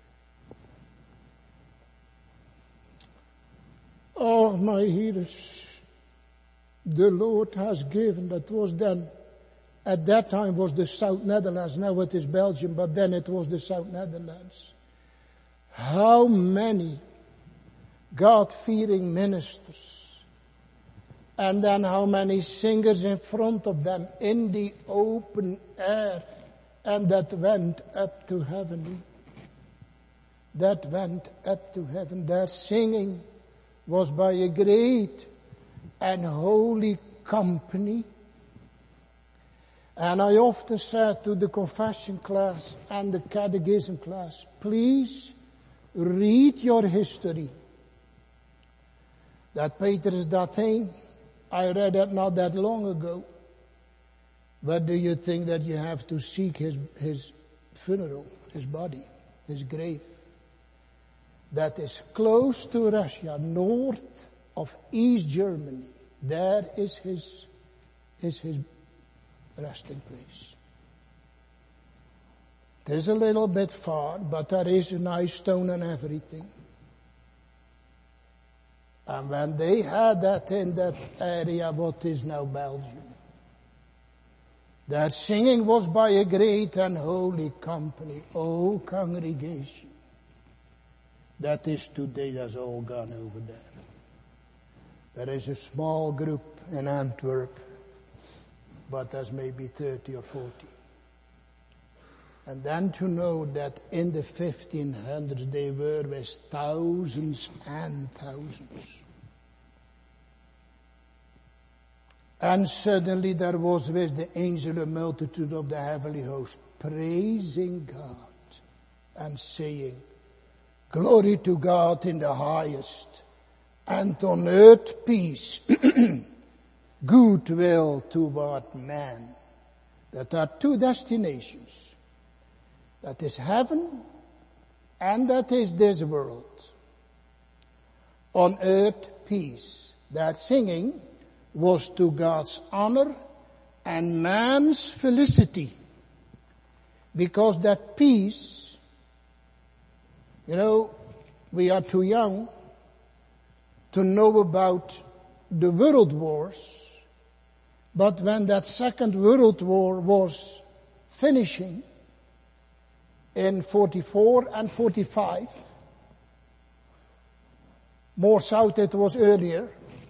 Oh, my hearers, the Lord has given, that was then, at that time was the South Netherlands, now it is Belgium, but then it was the South Netherlands. How many God-fearing ministers, and then how many singers in front of them in the open air, and that went up to heaven. That went up to heaven. Their singing was by a great and holy company. And I often said to the confession class and the catechism class, please read your history. That Petrus Datin, I read that not that long ago. What do you think that you have to seek his funeral, his body, his grave? That is close to Russia, north of East Germany. There is his resting place. It is a little bit far, but there is a nice stone and everything. And when they had that in that area, what is now Belgium, that singing was by a great and holy company, O congregation. That is today, that's all gone over there. There is a small group in Antwerp, but there's maybe 30 or 40. And then to know that in the 1500s they were with thousands and thousands. And suddenly there was with the angel a multitude of the heavenly host praising God and saying, Glory to God in the highest, and on earth peace, goodwill toward man. That are two destinations. That is heaven, and that is this world. On earth peace. That singing was to God's honor and man's felicity. Because that peace, we are too young to know about the world wars, but when that Second World War was finishing in 44 and 45, more south it was earlier,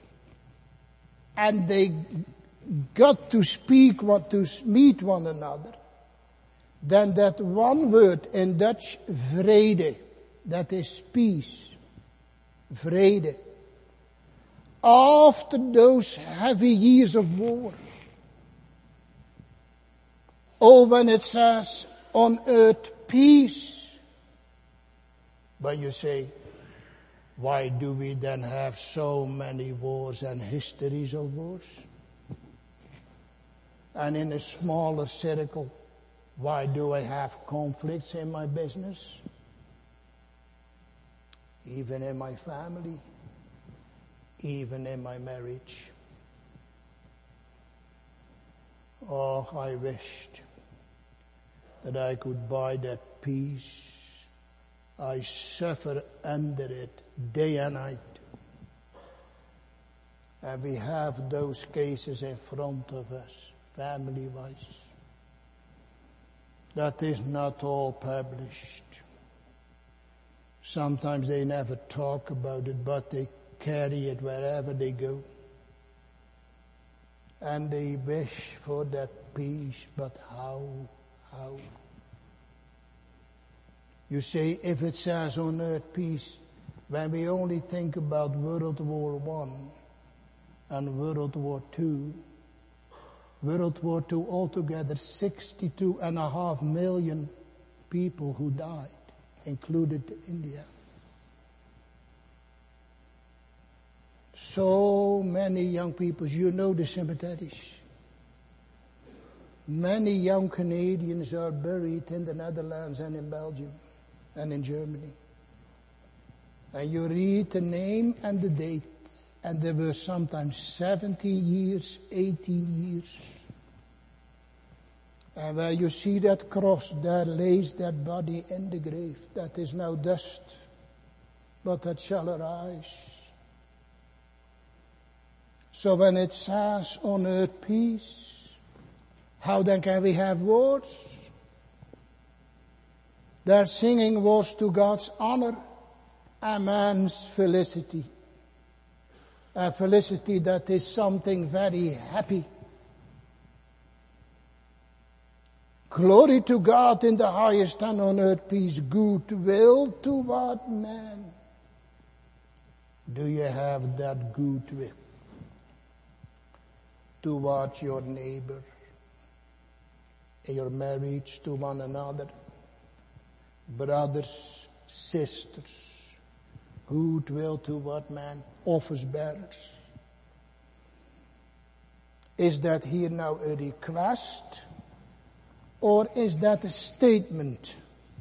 and they got to to meet one another, then that one word in Dutch, vrede, that is peace, vrede. After those heavy years of war, when it says on earth peace, but you say, why do we then have so many wars and histories of wars? And in a smaller circle, why do I have conflicts in my business? Even in my family, even in my marriage. Oh, I wished that I could buy that peace. I suffer under it day and night. And we have those cases in front of us, family-wise. That is not all published. Sometimes they never talk about it, but they carry it wherever they go. And they wish for that peace, but how? You say, if it says on earth peace, when we only think about World War I and World War II, World War II altogether 62.5 million people who died, included India. So many young people, the cemeteries. Many young Canadians are buried in the Netherlands and in Belgium and in Germany. And you read the name and the date, and there were sometimes 70 years, 18 years. And where you see that cross, there lays that body in the grave. That is now dust, but that shall arise. So when it says on earth peace, how then can we have wars? Their singing was to God's honor and man's felicity. A felicity that is something very happy. Glory to God in the highest, and on earth peace, goodwill toward man. Do you have that goodwill towards your neighbor, in your marriage to one another, brothers, sisters, goodwill toward man, office bearers? Is that here now a request? Or is that a statement?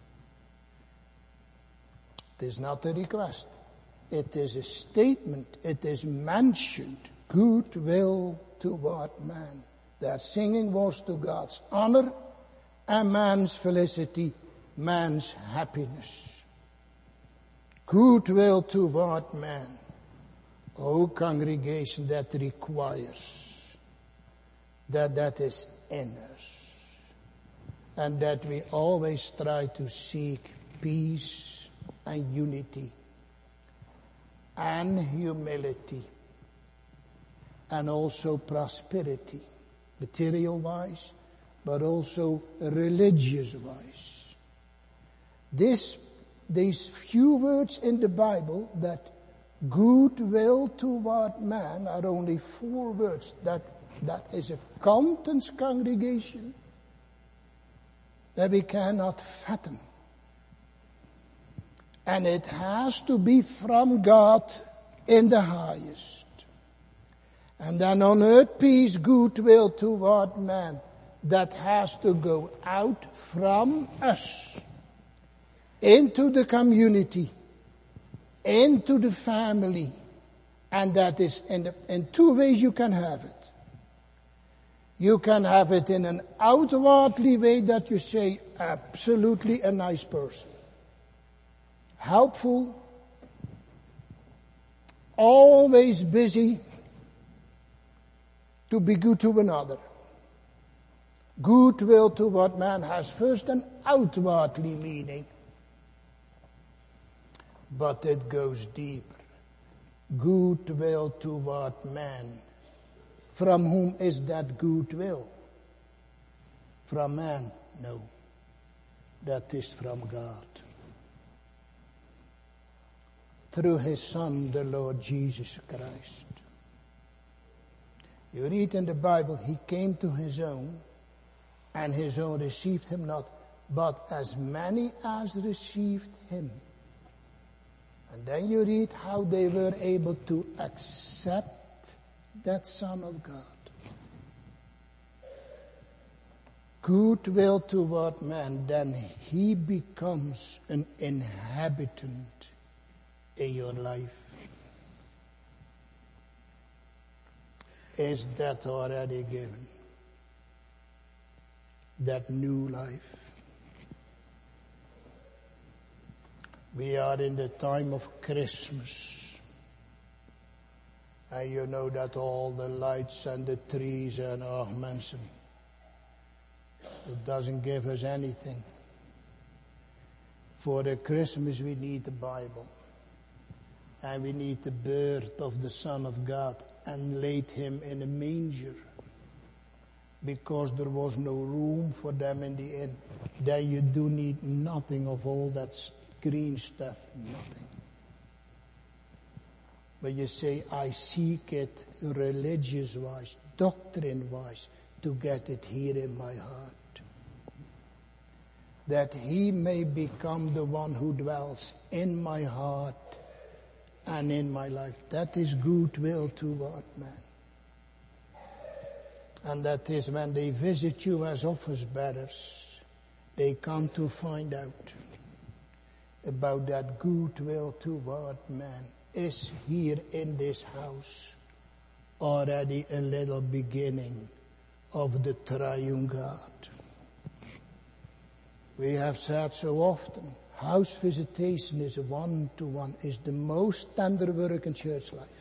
It is not a request. It is a statement. It is mentioned. Goodwill toward man. Their singing was to God's honor and man's felicity, man's happiness. Goodwill toward man. Oh, congregation, that requires that is in us. And that we always try to seek peace and unity and humility and also prosperity, material-wise, but also religious-wise. These few words in the Bible, that goodwill toward man, are only 4 words. That is a contents, congregation, that we cannot fathom. And it has to be from God in the highest. And then on earth peace, goodwill toward man. That has to go out from us into the community, into the family. And that is in 2 ways you can have it. You can have it in an outwardly way that you say, absolutely a nice person. Helpful. Always busy to be good to another. Goodwill toward man has first an outwardly meaning. But it goes deeper. Goodwill toward man. From whom is that goodwill? From man? No. That is from God. Through His Son, the Lord Jesus Christ. You read in the Bible, He came to His own, and His own received Him not, but as many as received Him. And then you read how they were able to accept that Son of God. Goodwill toward man, then He becomes an inhabitant in your life. Is that already given? That new life. We are in the time of Christmas. And you know that all the lights and the trees and mensen, it doesn't give us anything. For the Christmas we need the Bible. And we need the birth of the Son of God and laid Him in a manger. Because there was no room for them in the inn. Then you do need nothing of all that green stuff, nothing. But you say, I seek it religious-wise, doctrine-wise, to get it here in my heart. That He may become the one who dwells in my heart and in my life. That is goodwill toward man. And that is when they visit you as office bearers, they come to find out about that goodwill toward man. Is here in this house already a little beginning of the triune God? We have said so often, house visitation is a one-to-one, is the most tender work in church life.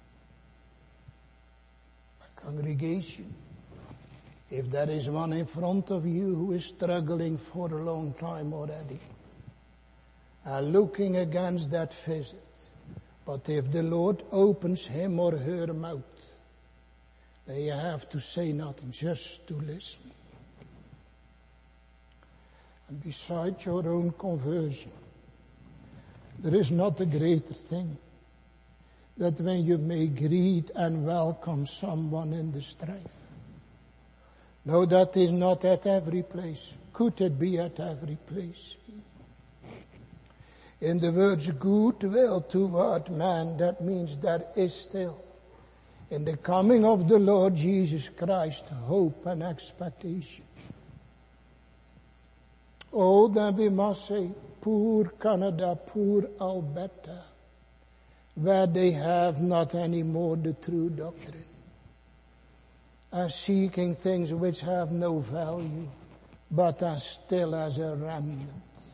A congregation, if there is one in front of you who is struggling for a long time already, and looking against that visit, but if the Lord opens him or her mouth, then you have to say nothing, just to listen. And besides your own conversion, there is not a greater thing that when you may greet and welcome someone in the strife. No, that is not at every place. Could it be at every place? In the words goodwill toward man, that means there is still in the coming of the Lord Jesus Christ, hope and expectation. Oh, then we must say, poor Canada, poor Alberta, where they have not any more the true doctrine, and seeking things which have no value, but are still as a remnant.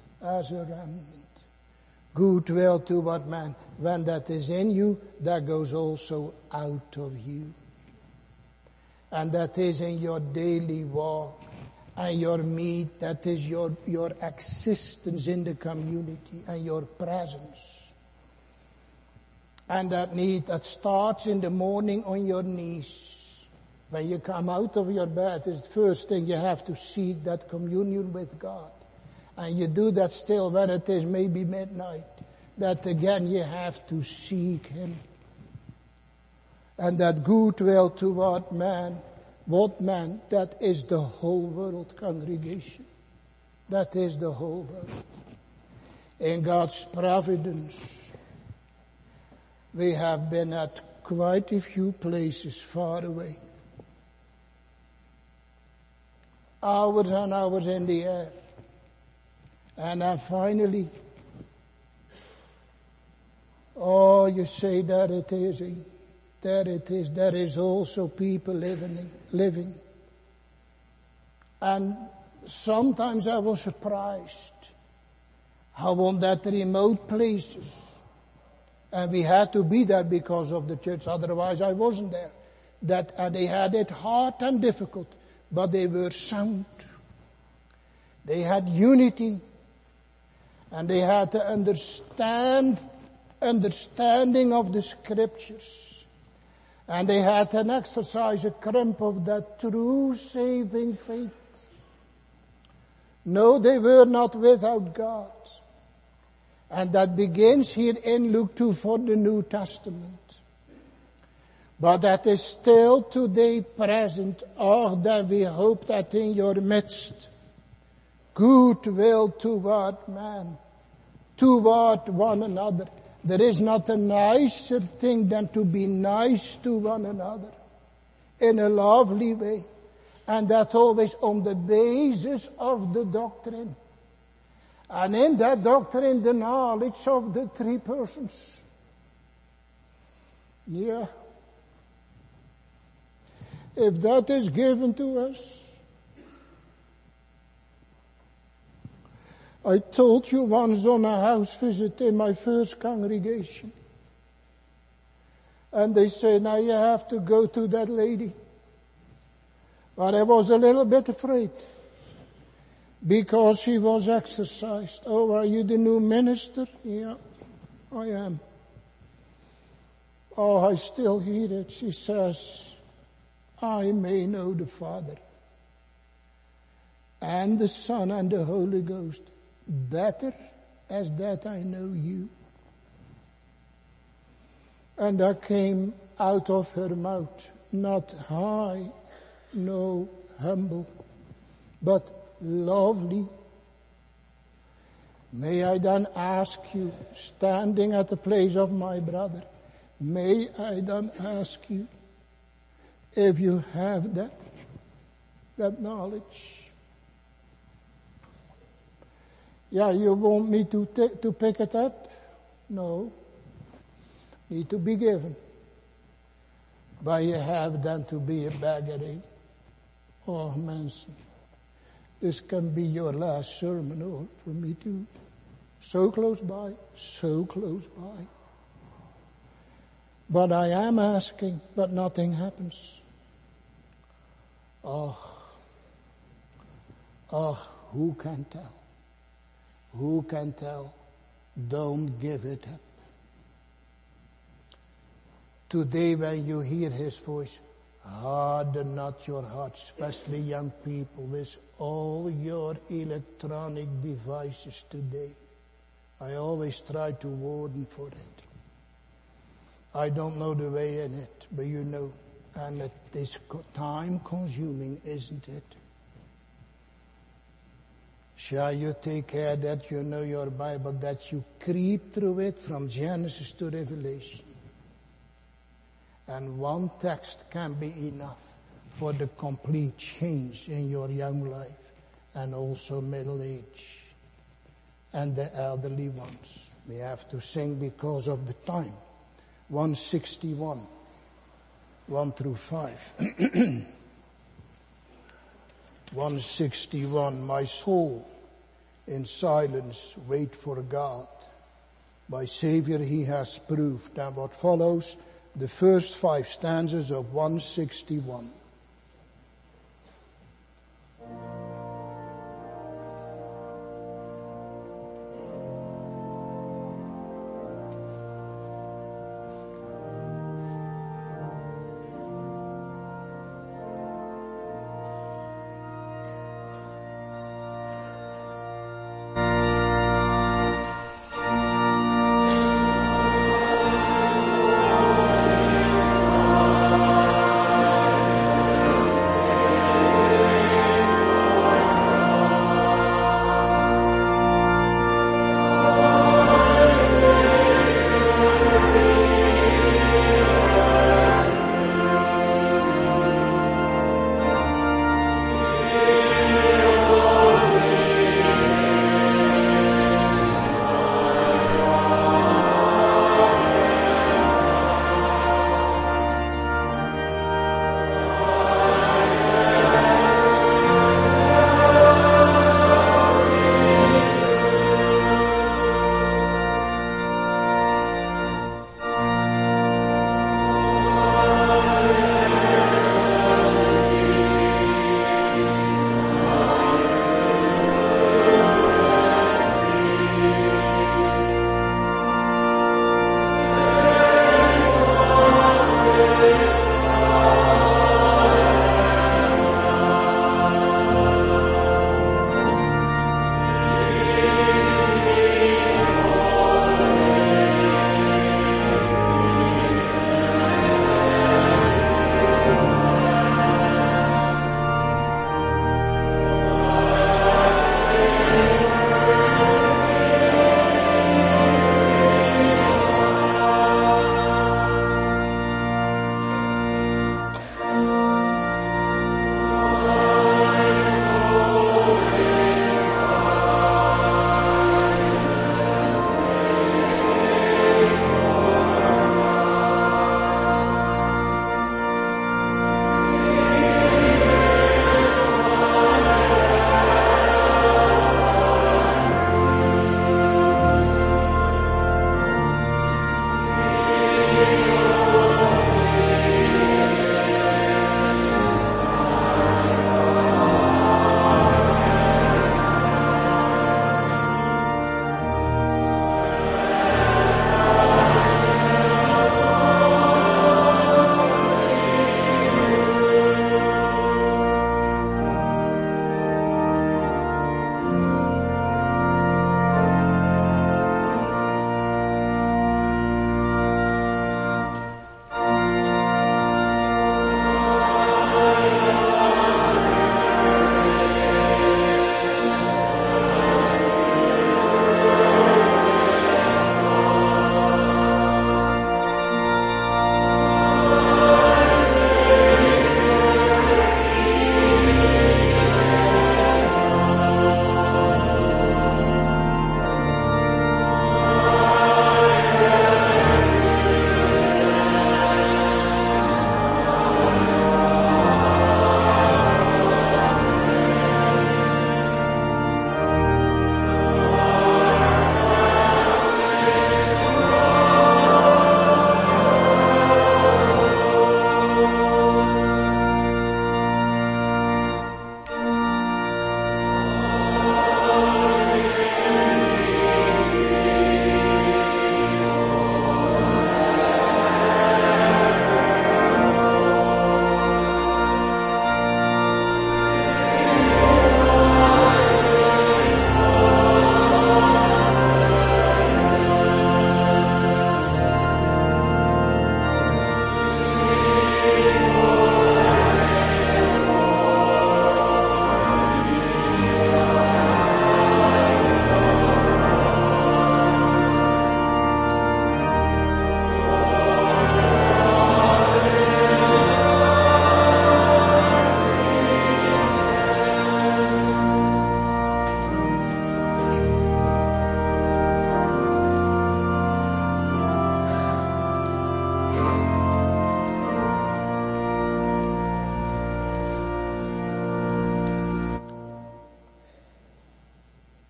Goodwill toward man. When that is in you, that goes also out of you. And that is in your daily walk. And your meat, that is your existence in the community and your presence. And that need that starts in the morning on your knees. When you come out of your bed, it's the first thing you have to seek that communion with God. And you do that still when it is maybe midnight. That again you have to seek Him. And that goodwill toward man. What man? That is the whole world, congregation. That is the whole world. In God's providence, we have been at quite a few places far away. Hours and hours in the air. And then finally, oh, you say that it is, there is also people living. And sometimes I was surprised how on that remote places, and we had to be there because of the church, otherwise I wasn't there, and they had it hard and difficult, but they were sound. They had unity. And they had the understanding of the scriptures. And they had an exercise, a cramp of that true saving faith. No, they were not without God. And that begins here in Luke 2 for the New Testament. But that is still today present. Oh, then we hope that in your midst, goodwill toward man, toward one another. There is not a nicer thing than to be nice to one another in a lovely way. And that always on the basis of the doctrine. And in that doctrine, the knowledge of the three persons. Yeah. If that is given to us, I told you once on a house visit in my first congregation. And they say, now you have to go to that lady. But I was a little bit afraid. Because she was exercised. Oh, are you the new minister? Yeah, I am. Oh, I still hear it. She says, I may know the Father and the Son and the Holy Ghost better as that I know you. And that came out of her mouth, not high, no humble, but lovely. May I then ask you, standing at the place of my brother, may I then ask you if you have that knowledge? Yeah, you want me to pick it up? No. Need to be given. But you have then to be a beggar. Oh, Manson. This can be your last sermon, or for me too. So close by, so close by. But I am asking, but nothing happens. Oh, who can tell? Who can tell? Don't give it up. Today when you hear His voice, harden not your heart, especially young people with all your electronic devices today. I always try to warn for it. I don't know the way in it, but you know, and it is time consuming, isn't it? Shall you take care that you know your Bible, that you creep through it from Genesis to Revelation? And one text can be enough for the complete change in your young life and also middle age and the elderly ones. We have to sing because of the time. 161, 1 through 5. 161, my soul in silence wait for God. My Savior he has proved. And what follows, the first 5 stanzas of 161.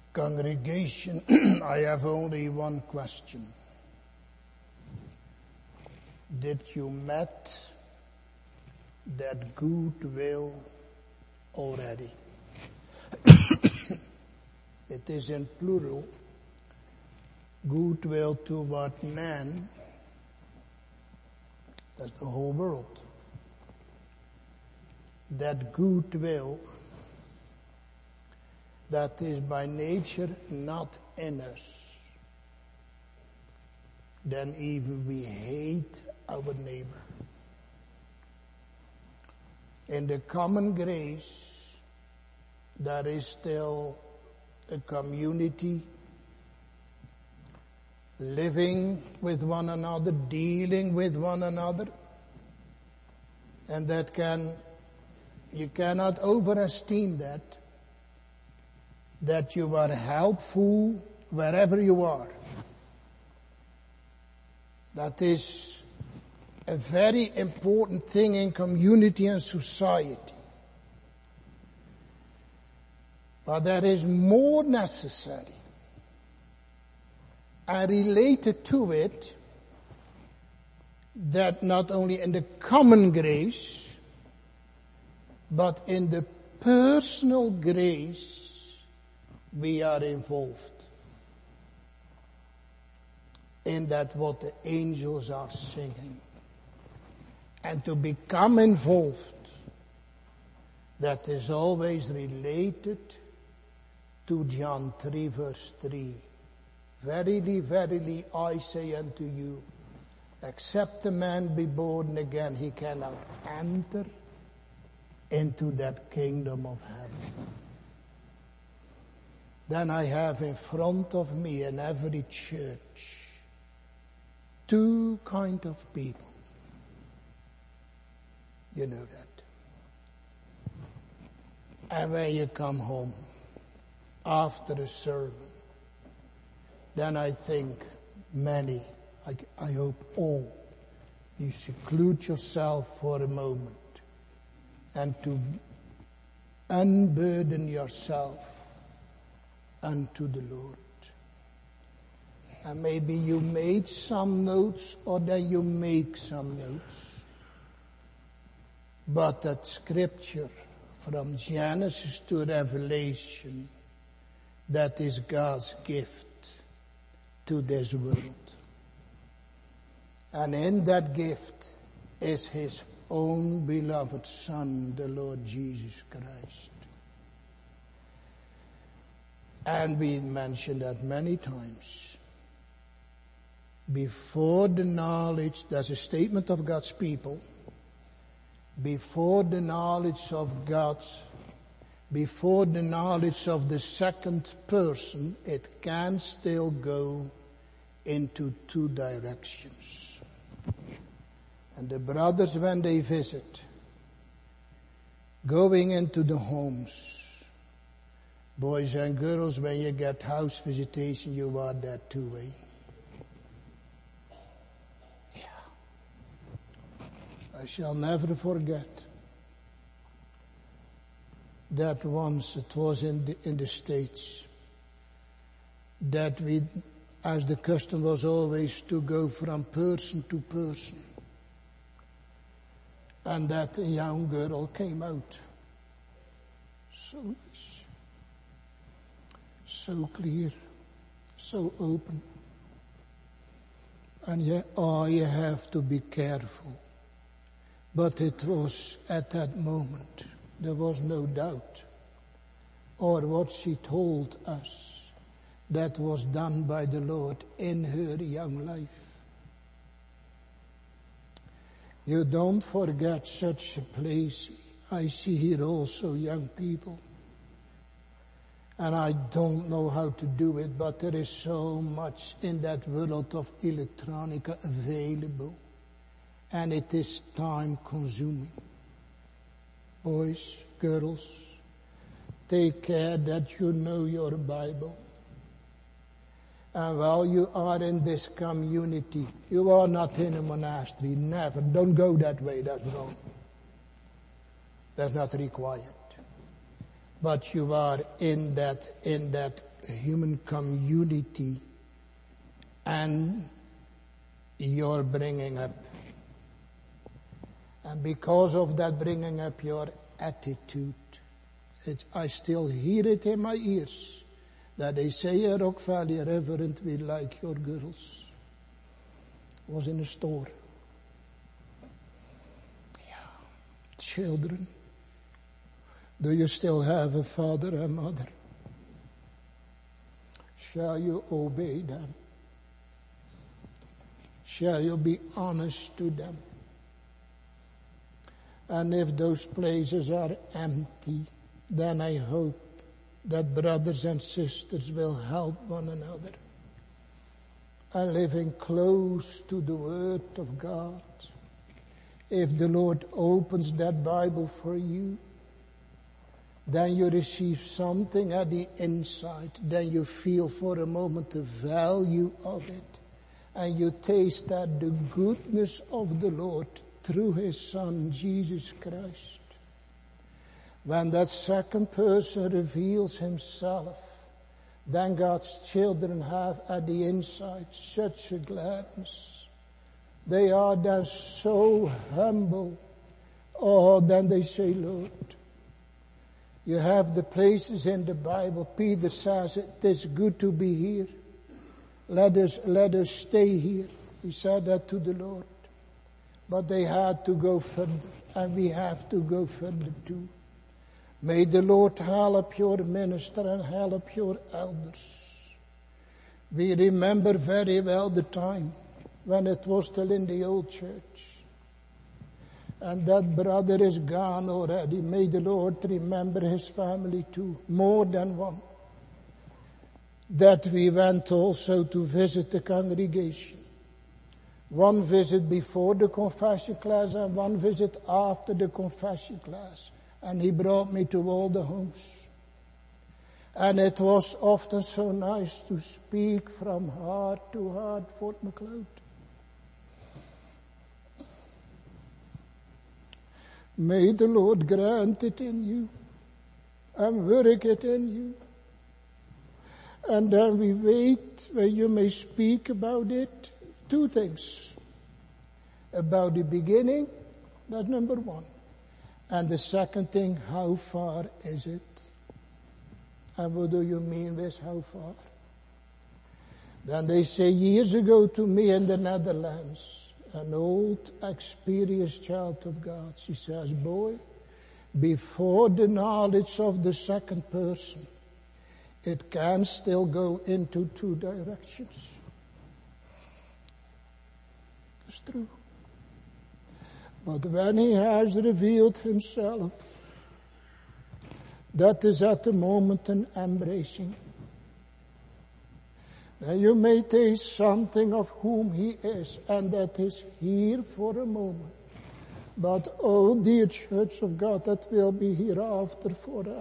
Congregation, I have only one question. Did you met that goodwill already? It is in plural. Goodwill toward man. That's the whole world. That goodwill that is by nature not in us. Then even we hate our neighbor. In the common grace, there is still a community living with one another, dealing with one another. And you cannot overestimate that you are helpful wherever you are. That is a very important thing in community and society. But there is more necessary and related to it that not only in the common grace, but in the personal grace we are involved. In that what the angels are singing. And to become involved, that is always related to John 3 verse 3. Verily, verily, I say unto you, except a man be born again, he cannot enter into that kingdom of heaven. Then I have in front of me in every church two kind of people. You know that. And when you come home after a sermon, then I think many, I hope all, you seclude yourself for a moment and to unburden yourself unto the Lord. And maybe you made some notes or then you make some notes. But that scripture from Genesis to Revelation, that is God's gift to this world. And in that gift is His own beloved Son, the Lord Jesus Christ. And we mentioned that many times. Before the knowledge, that's a statement of God's people, before the knowledge of God's, before the knowledge of the second person, it can still go into two directions. And the brothers, when they visit, going into the homes, boys and girls, when you get house visitation, you are there too, eh? I shall never forget that once it was in the States that we, as the custom was always to go from person to person, and that a young girl came out. So nice, so clear, so open. And you have to be careful. But it was at that moment, there was no doubt. Or what she told us, that was done by the Lord in her young life. You don't forget such a place. I see here also young people. And I don't know how to do it, but there is so much in that world of electronica available. And it is time consuming. Boys, girls, take care that you know your Bible. And while you are in this community, you are not in a monastery, never. Don't go that way, that's wrong. That's not required. But you are in that human community and your bringing up. And because of that bringing up, your attitude, I still hear it in my ears, that they say at Rock Valley, Reverend, we like your girls. Was in a store. Yeah. Children, do you still have a father and mother? Shall you obey them? Shall you be honest to them? And if those places are empty, then I hope that brothers and sisters will help one another. And living close to the Word of God. If the Lord opens that Bible for you, then you receive something at the inside. Then you feel for a moment the value of it. And you taste that the goodness of the Lord through His Son, Jesus Christ. When that second person reveals himself, then God's children have at the inside such a gladness. They are then so humble. Oh, then they say, Lord, you have the places in the Bible. Peter says it is good to be here. Let us stay here. He said that to the Lord. But they had to go further, and we have to go further too. May the Lord help your minister and help your elders. We remember very well the time when it was still in the old church. And that brother is gone already. May the Lord remember his family too, more than one. That we went also to visit the congregation. One visit before the confession class and one visit after the confession class. And he brought me to all the homes. And it was often so nice to speak from heart to heart, Fort McLeod. May the Lord grant it in you and work it in you. And then we wait where you may speak about it. Two things. About the beginning, that's number one. And the second thing, how far is it? And what do you mean with how far? Then they say years ago to me in the Netherlands, an old experienced child of God, she says, boy, before the knowledge of the second person, it can still go into two directions. It's true. But when He has revealed Himself, that is at the moment an embracing. Now you may taste something of whom He is, and that is here for a moment. But oh dear Church of God, that will be hereafter forever.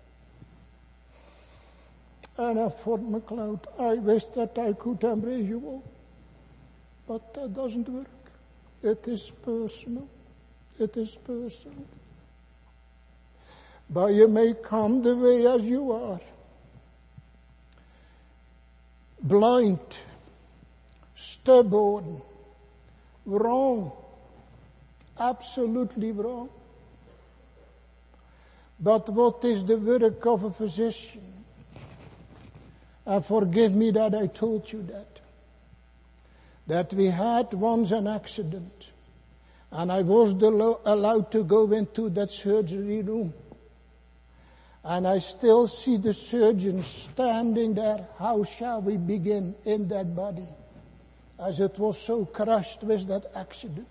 And at Fort McLeod, I wish that I could embrace you all. But that doesn't work. It is personal. It is personal. But you may come the way as you are. Blind, stubborn, wrong, absolutely wrong. But what is the work of a physician? And forgive me that I told you that we had once an accident, and I was allowed to go into that surgery room. And I still see the surgeon standing there. How shall we begin in that body? As it was so crushed with that accident.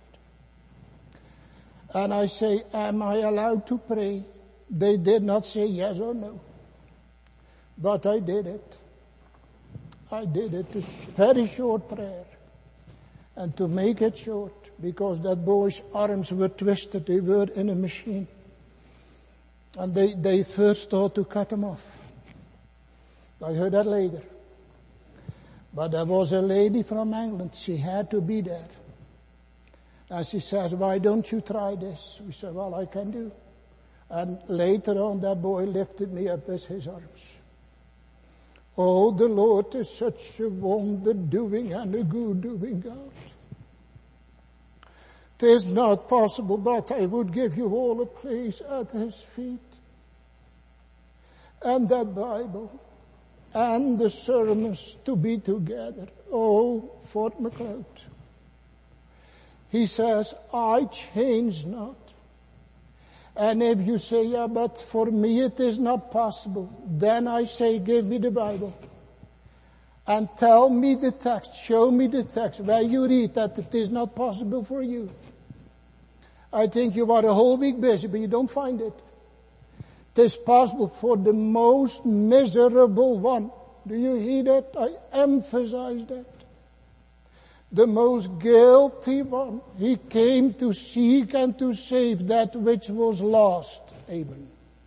And I say, am I allowed to pray? They did not say yes or no. But I did it. I did it. A very short prayer. And to make it short, because that boy's arms were twisted, they were in a machine. And they first thought to cut him off. I heard that later. But there was a lady from England, she had to be there. And she says, why don't you try this? We said, well, I can do. And later on, that boy lifted me up with his arms. Oh, the Lord is such a wonder doing and a good doing God. It is not possible, but I would give you all a place at His feet. And that Bible and the sermons to be together. Oh, Fort McLeod. He says, I change not. And if you say, yeah, but for me it is not possible, then I say, give me the Bible. And tell me the text, show me the text where you read that it is not possible for you. I think you are a whole week busy, but you don't find it. It is possible for the most miserable one. Do you hear that? I emphasize that. The most guilty one. He came to seek and to save that which was lost. Amen.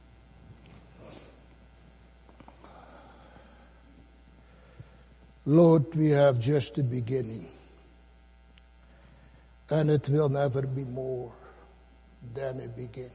Lord, we have just the beginning. And it will never be more than a beginning.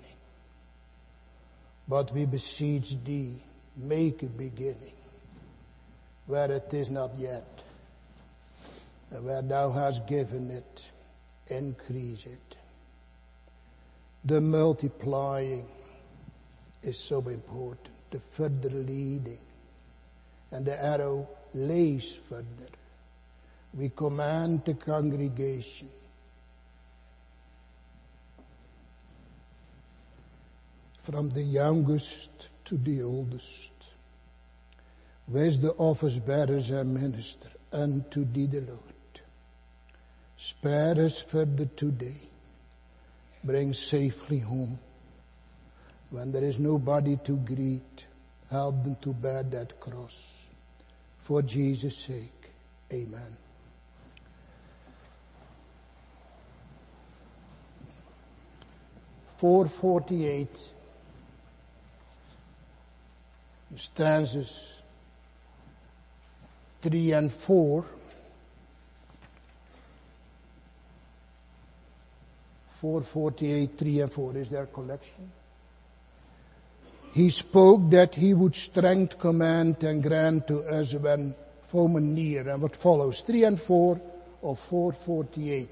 But we beseech Thee, make a beginning where it is not yet. And where Thou hast given it, increase it. The multiplying is so important. The further leading. And the arrow lays further. We command the congregation. From the youngest to the oldest. With the office bearers and minister unto Thee the Lord. Spare us further today. Bring safely home. When there is nobody to greet, help them to bear that cross. For Jesus' sake, amen. (448) stanzas 3 and 4. 448, 3 and 4 is their collection. He spoke that He would strength command and grant to us when foemen near. And what follows, 3 and 4 of 448.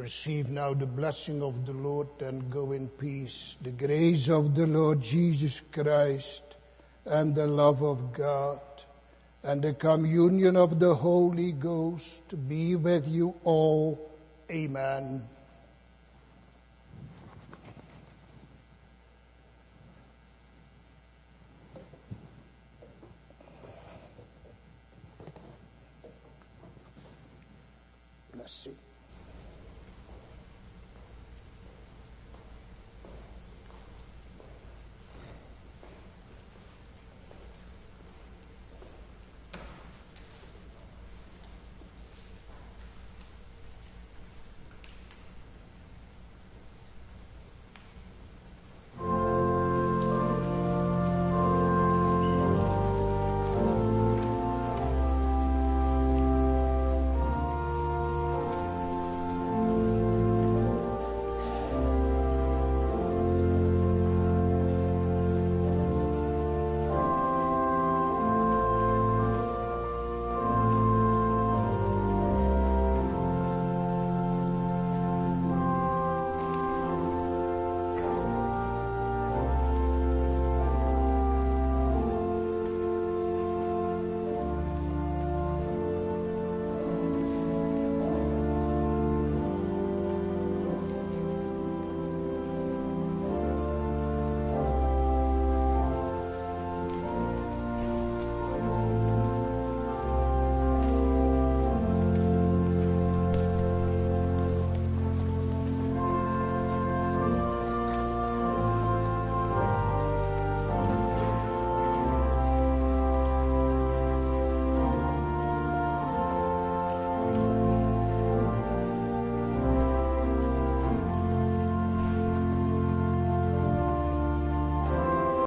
Receive now the blessing of the Lord and go in peace. The grace of the Lord Jesus Christ and the love of God and the communion of the Holy Ghost be with you all. Amen. Bless you.